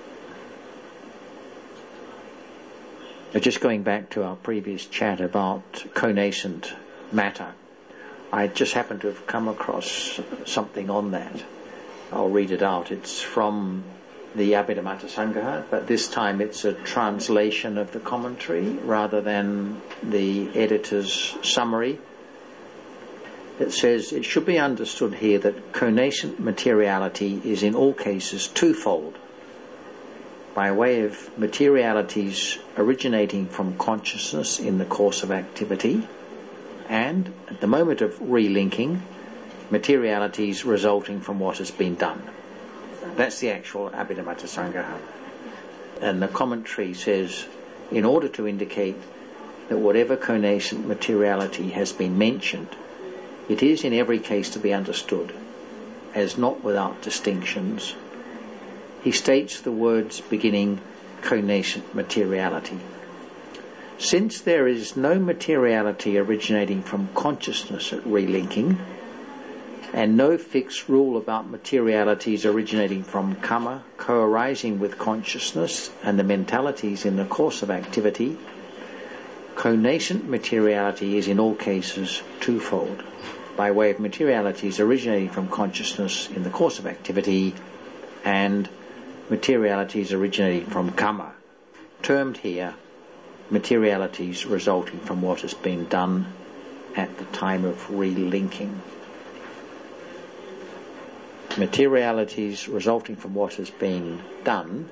Just going back to our previous chat about conascent matter, I just happened to have come across something on that. I'll read it out. It's from the Abhidhamma Sangha, but this time it's a translation of the commentary rather than the editor's summary. It says, it should be understood here that conascent materiality is in all cases twofold, by way of materialities originating from consciousness in the course of activity, and, at the moment of relinking, materialities resulting from what has been done. That's the actual Abhidhamma Sangha. And the commentary says, in order to indicate that whatever conascent materiality has been mentioned, it is in every case to be understood as not without distinctions. He states the words beginning conascent materiality. Since there is no materiality originating from consciousness at relinking, and no fixed rule about materialities originating from karma co-arising with consciousness and the mentalities in the course of activity, conascent materiality is in all cases twofold, by way of materialities originating from consciousness in the course of activity and materialities originating from karma, termed here materialities resulting from what has been done at the time of relinking. materialities resulting from what has been done,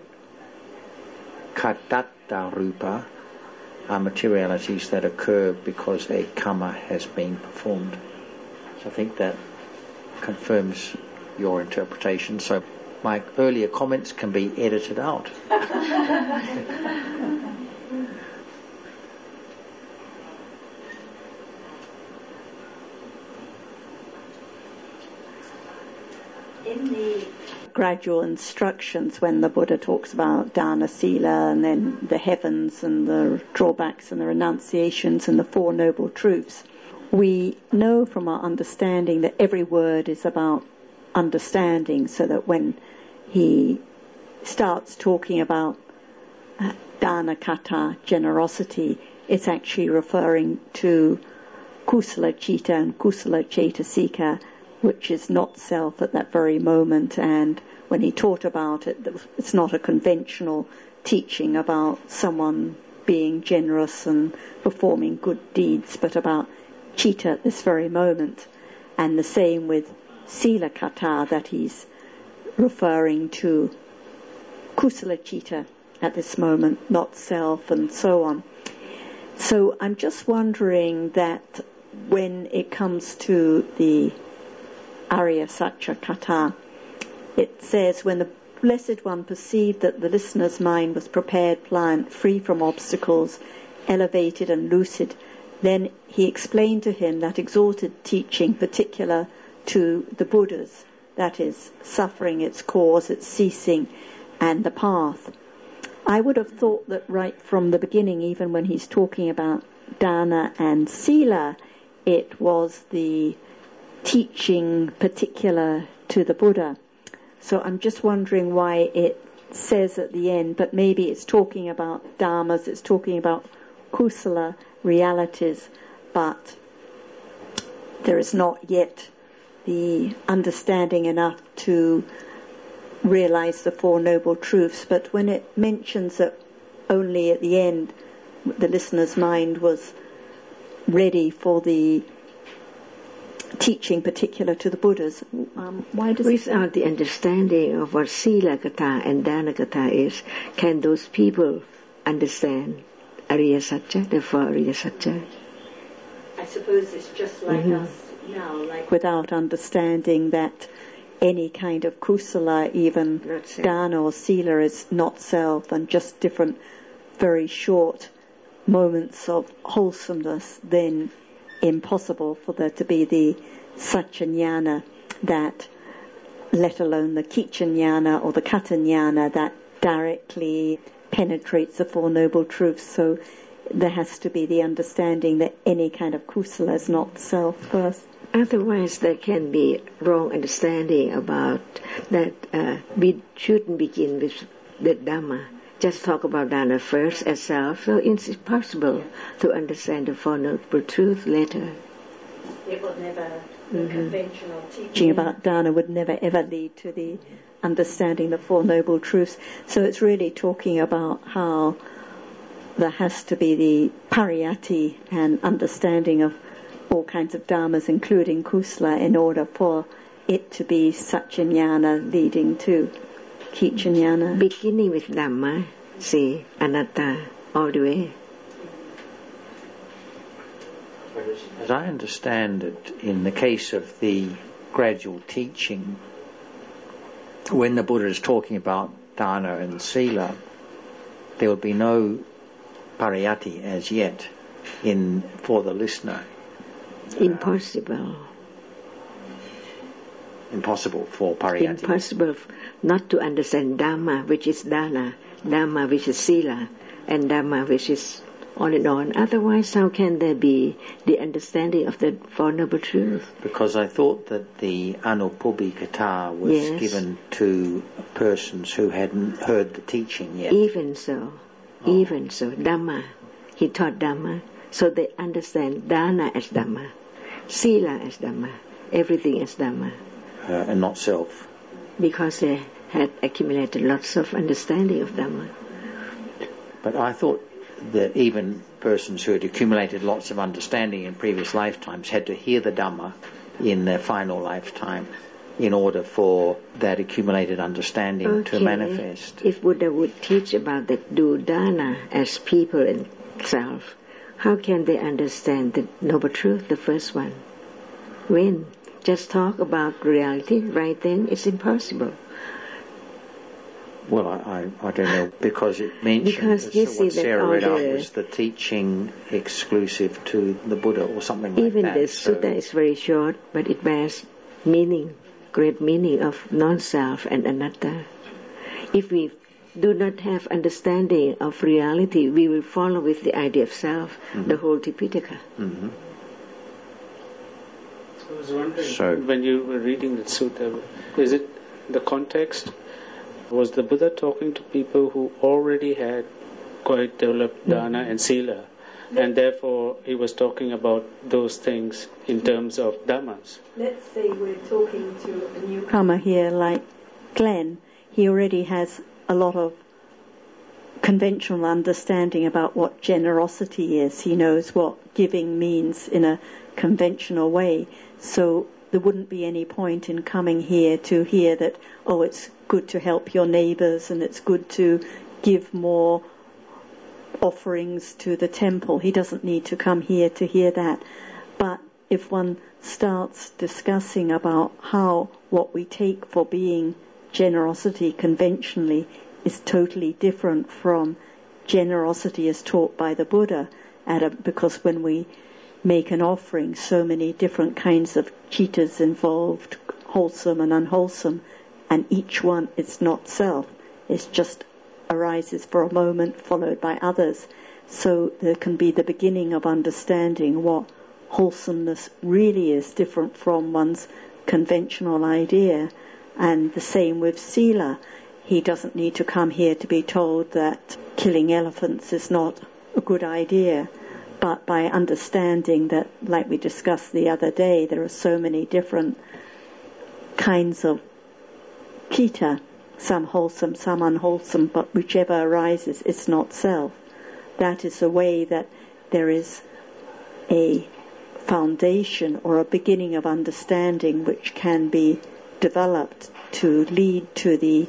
katatta rupa, are materialities that occur because a karma has been performed. So I think that confirms your interpretation. So my earlier comments can be edited out. In the gradual instructions, when the Buddha talks about dana, sila, and then the heavens and the drawbacks and the renunciations and the Four Noble Truths, we know from our understanding that every word is about understanding, so that when he starts talking about uh, dana kata, generosity, it's actually referring to kusala citta and kusala cetasika, which is not self at that very moment. And when he taught about it, it's not a conventional teaching about someone being generous and performing good deeds, but about citta at this very moment. And the same with sila kata, that he's referring to kusala citta at this moment, not self, and so on. So I'm just wondering that when it comes to the Arya Satya Kata, it says, when the Blessed One perceived that the listener's mind was prepared, pliant, free from obstacles, elevated and lucid, then he explained to him that exalted teaching particular to the Buddhas, that is, suffering, its cause, its ceasing, and the path. I would have thought that right from the beginning, even when he's talking about dana and sila, it was the teaching particular to the Buddha. So I'm just wondering why it says at the end, but maybe it's talking about dharmas, it's talking about kusala realities, but there is not yet the understanding enough to realize the Four Noble Truths. But when it mentions that only at the end the listener's mind was ready for the teaching particular to the Buddhas, um, why does without it... the understanding of what sila kata and dana kata is, can those people understand Arya Satya, the four Arya Satya? I suppose it's just like mm-hmm. us now, like without understanding that any kind of kusala, even dana or sila, is not self, and just different very short moments of wholesomeness, then impossible for there to be the Satchanyana, that, let alone the Kichanyana or the Katanyana, that directly penetrates the Four Noble Truths. So there has to be the understanding that any kind of kusala is not self first. Otherwise there can be wrong understanding about that. Uh, we shouldn't begin with the Dhamma. Just talk about dana first as self, so it's impossible to understand the Four Noble Truths later. It would never, the mm-hmm. conventional teaching about dana would never ever lead to the understanding the Four Noble Truths. So it's really talking about how there has to be the pariyatti and understanding of all kinds of dharmas, including kusala, in order for it to be Satchanyana leading to Kichanyana. Beginning with Dhamma, see, anatta, all the way. As I understand it, in the case of the gradual teaching, when the Buddha is talking about dana and sila, there will be no pariyatti as yet in for the listener. Impossible. Impossible for pariyatti. Impossible not to understand Dhamma, which is dana, Dhamma, which is sila, and Dhamma, which is on and on. Otherwise, how can there be the understanding of the Four Noble Truths? Because I thought that the Anupubi Kata was yes. given to persons who hadn't heard the teaching yet. Even so, oh. even so, Dhamma, he taught Dhamma, so they understand dana as Dhamma, sila as Dhamma, everything as Dhamma. Uh, and not self. Because they had accumulated lots of understanding of Dhamma. But I thought that even persons who had accumulated lots of understanding in previous lifetimes had to hear the Dhamma in their final lifetime. in order for that accumulated understanding okay. to manifest. If Buddha would teach about the dudana as people and self, how can they understand the noble truth, the first one? When? Just talk about reality right then? It's impossible. Well, I, I, I don't know, because it mentions because you so see what Sarah that read out the, was the teaching exclusive to the Buddha or something like even that. Even the sutta so. is very short, but it bears meaning, great meaning of non-self and anatta. If we do not have understanding of reality, we will follow with the idea of self, mm-hmm. the whole Tipitaka. Mm-hmm. So I was wondering, so, when you were reading the sutta, is it the context? Was the Buddha talking to people who already had quite developed dana mm-hmm. and sila, and therefore he was talking about those things in terms of dhammas? Let's say we're talking to a newcomer here like Glenn. He already has a lot of conventional understanding about what generosity is. He knows what giving means in a conventional way. So there wouldn't be any point in coming here to hear that, oh, it's good to help your neighbours and it's good to give more offerings to the temple. He doesn't need to come here to hear that. But if one starts discussing about how what we take for being generosity conventionally is totally different from generosity as taught by the Buddha, at a, because when we make an offering, so many different kinds of cittas involved, wholesome and unwholesome, and each one is not self. It just arises for a moment, followed by others. So there can be the beginning of understanding what wholesomeness really is, different from one's conventional idea. And the same with sila. He doesn't need to come here to be told that killing elephants is not a good idea. But by understanding that, like we discussed the other day, there are so many different kinds of citta, some wholesome, some unwholesome, but whichever arises, it's not self. That is a way that there is a foundation or a beginning of understanding which can be developed to lead to the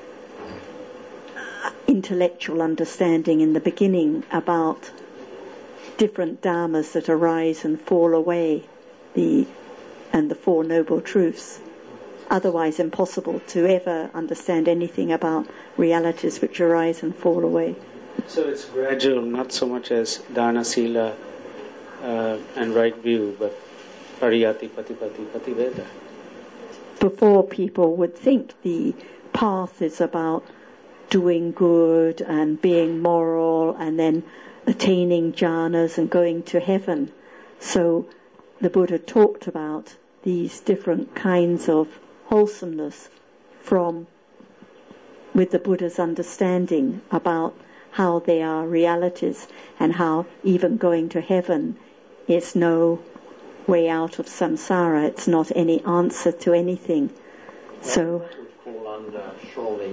intellectual understanding in the beginning about different dharmas that arise and fall away, the and the Four Noble Truths. Otherwise impossible to ever understand anything about realities which arise and fall away. So it's gradual, not so much as dana, sila, uh, and right view, but pariyati, patipati, pativeda. Before people would think the path is about doing good and being moral and then attaining jhanas and going to heaven. So the Buddha talked about these different kinds of wholesomeness from with the Buddha's understanding about how they are realities and how even going to heaven is no way out of samsara. It's not any answer to anything. So that would fall under, surely,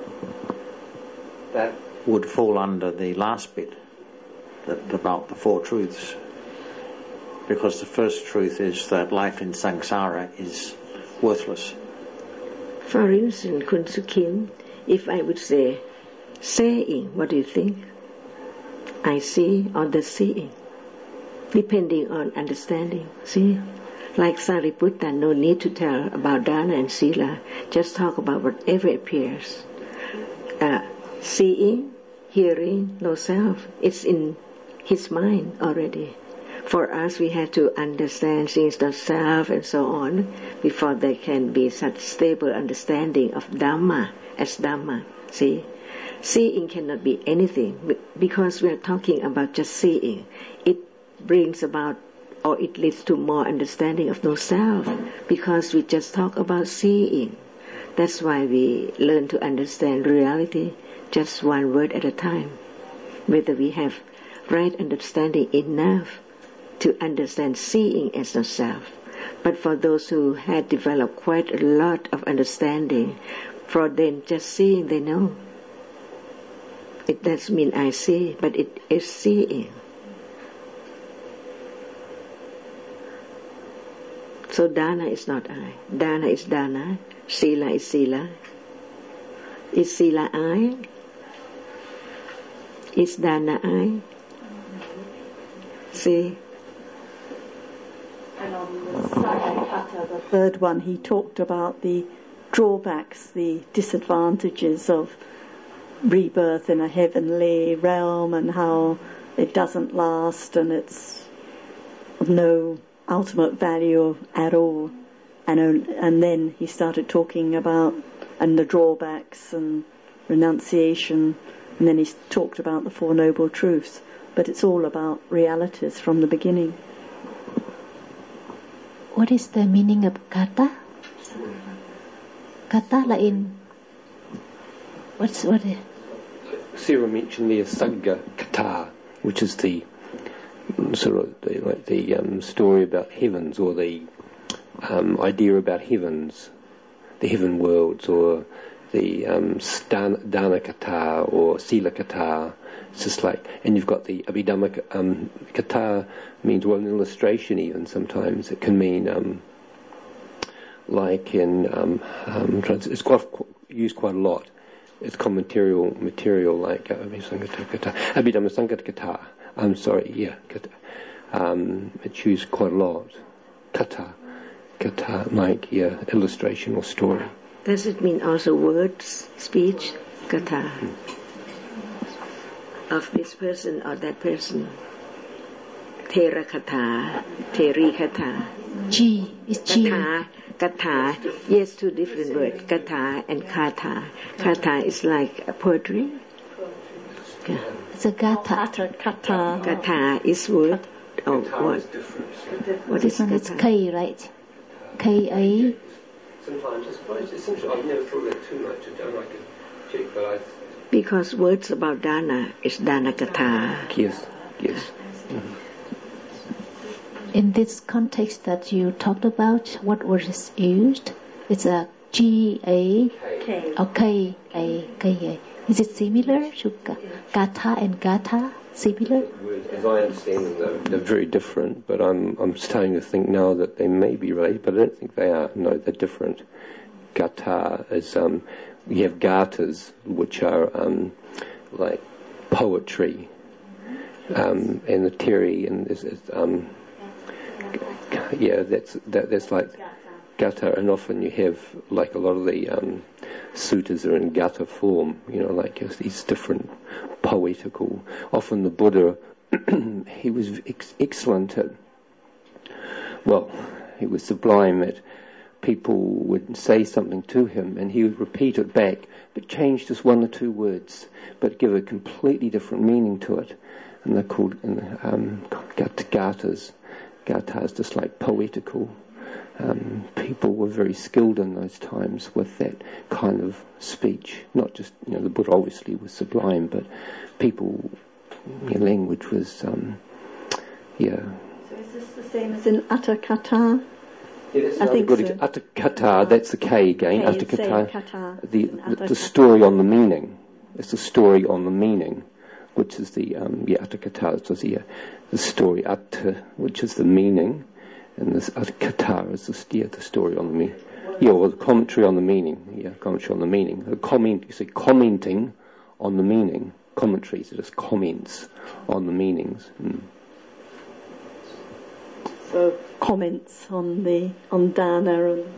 that would fall under the last bit that, about the Four Truths. Because the first truth is that life in samsara is worthless. For instance, Kun Sukhin, if I would say, saying, what do you think? I see or the seeing, depending on understanding. See? Like Sariputta, no need to tell about dana and sila, just talk about whatever appears. Uh, seeing, hearing, no self, it's in his mind already. For us, we have to understand things of self and so on before there can be such stable understanding of Dhamma as Dhamma. See? Seeing cannot be anything because we are talking about just seeing. It brings about or it leads to more understanding of no self because we just talk about seeing. That's why we learn to understand reality just one word at a time. Whether we have right understanding enough to understand seeing as no self. But for those who had developed quite a lot of understanding, for them just seeing they know. It doesn't mean I see, but it is seeing. So So dana is not I. Dana is dana. Sila is sila. Is sila I? Is dana I? See? And on the Sangha The third one, he talked about the drawbacks, the disadvantages of rebirth in a heavenly realm and how it doesn't last and it's of no ultimate value at all. And, and then he started talking about and the drawbacks and renunciation, and then he talked about the Four Noble Truths. But it's all about realities from the beginning. What is the meaning of kata? Kata là in what's what? Is? Sarah mentioned the Sangha Kata, which is the sort of the, like the um, story about heavens, or the um, idea about heavens, the heaven worlds, or the um, stan, Dana Kata or Sila Kata. It's just like, and you've got the Abhidhamma um, Kata means, well, an illustration even sometimes. It can mean um, like in um, um, it's quite used quite a lot. It's commentarial material like uh, Abhidhamma Sangha Kata. I'm sorry, yeah, kata. Um, it's used quite a lot. Kata, kata, like yeah, illustration or story. Does it mean also words, speech, kata, hmm. of this person or that person? Thera kata, Theri kata. G is G. Kata, kata. Yes, two different words. Kata and kata. Kata is like a poetry. It's a gata. Kata, kata. Kata is word. Oh, what? What is kata? It's K, right? K A. Sometimes I suppose it's interesting. I've never thought that too much. I don't like to check, but I. Because words about dana is dana kata. Yes, yes. Mm-hmm. In this context that you talked about, what word is used? It's a G A K or K A K A. Is it similar to gata and gata? Similar? As I understand them, they're, they're very different. But I'm I'm starting to think now that they may be right, but I don't think they are. No, they're different. Gata is um, you have gatas, which are um, like poetry, um, and the Theri and is, is um. Yeah, that's that, that's like gata, and often you have like a lot of the um, suttas are in gata form. You know, like these different poetical. Often the Buddha, he was ex- excellent at. Well, he was sublime at. People would say something to him, and he would repeat it back, but change just one or two words, but give a completely different meaning to it, and they're called um, gatas. Gata is just like poetical. Um, people were very skilled in those times with that kind of speech. Not just, you know, the Buddha obviously was sublime, but people, their language was, um, yeah. So is this the same as in Atthakatha? Yeah, that's I think good. so. Atthakatha, that's the K again. K Atthakatha, the, the, the story on the meaning. It's the story on the meaning, which is the, um, yeah, Atthakatha, so the, uh, the story, Atta, which is the meaning, and this Atthakatha is the, yeah, the story on the meaning. Yeah, or the commentary on the meaning. Yeah, commentary on the meaning. The comment, you say commenting on the meaning. Commentaries are just comments on the meanings. Mm. So comments on the on Dana and.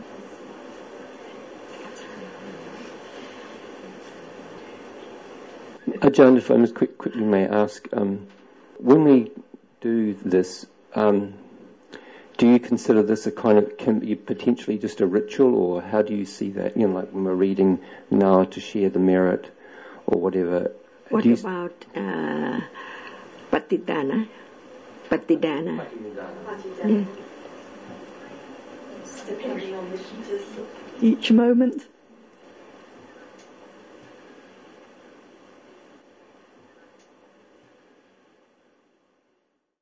Ajahn, if I just quick, quickly may ask, um, when we do this, um, do you consider this a kind of, can be potentially just a ritual, or how do you see that? You know, like when we're reading now to share the merit, or whatever. What you about uh, Patidana? Patidana. Yeah. Depending on the teachers. Each moment.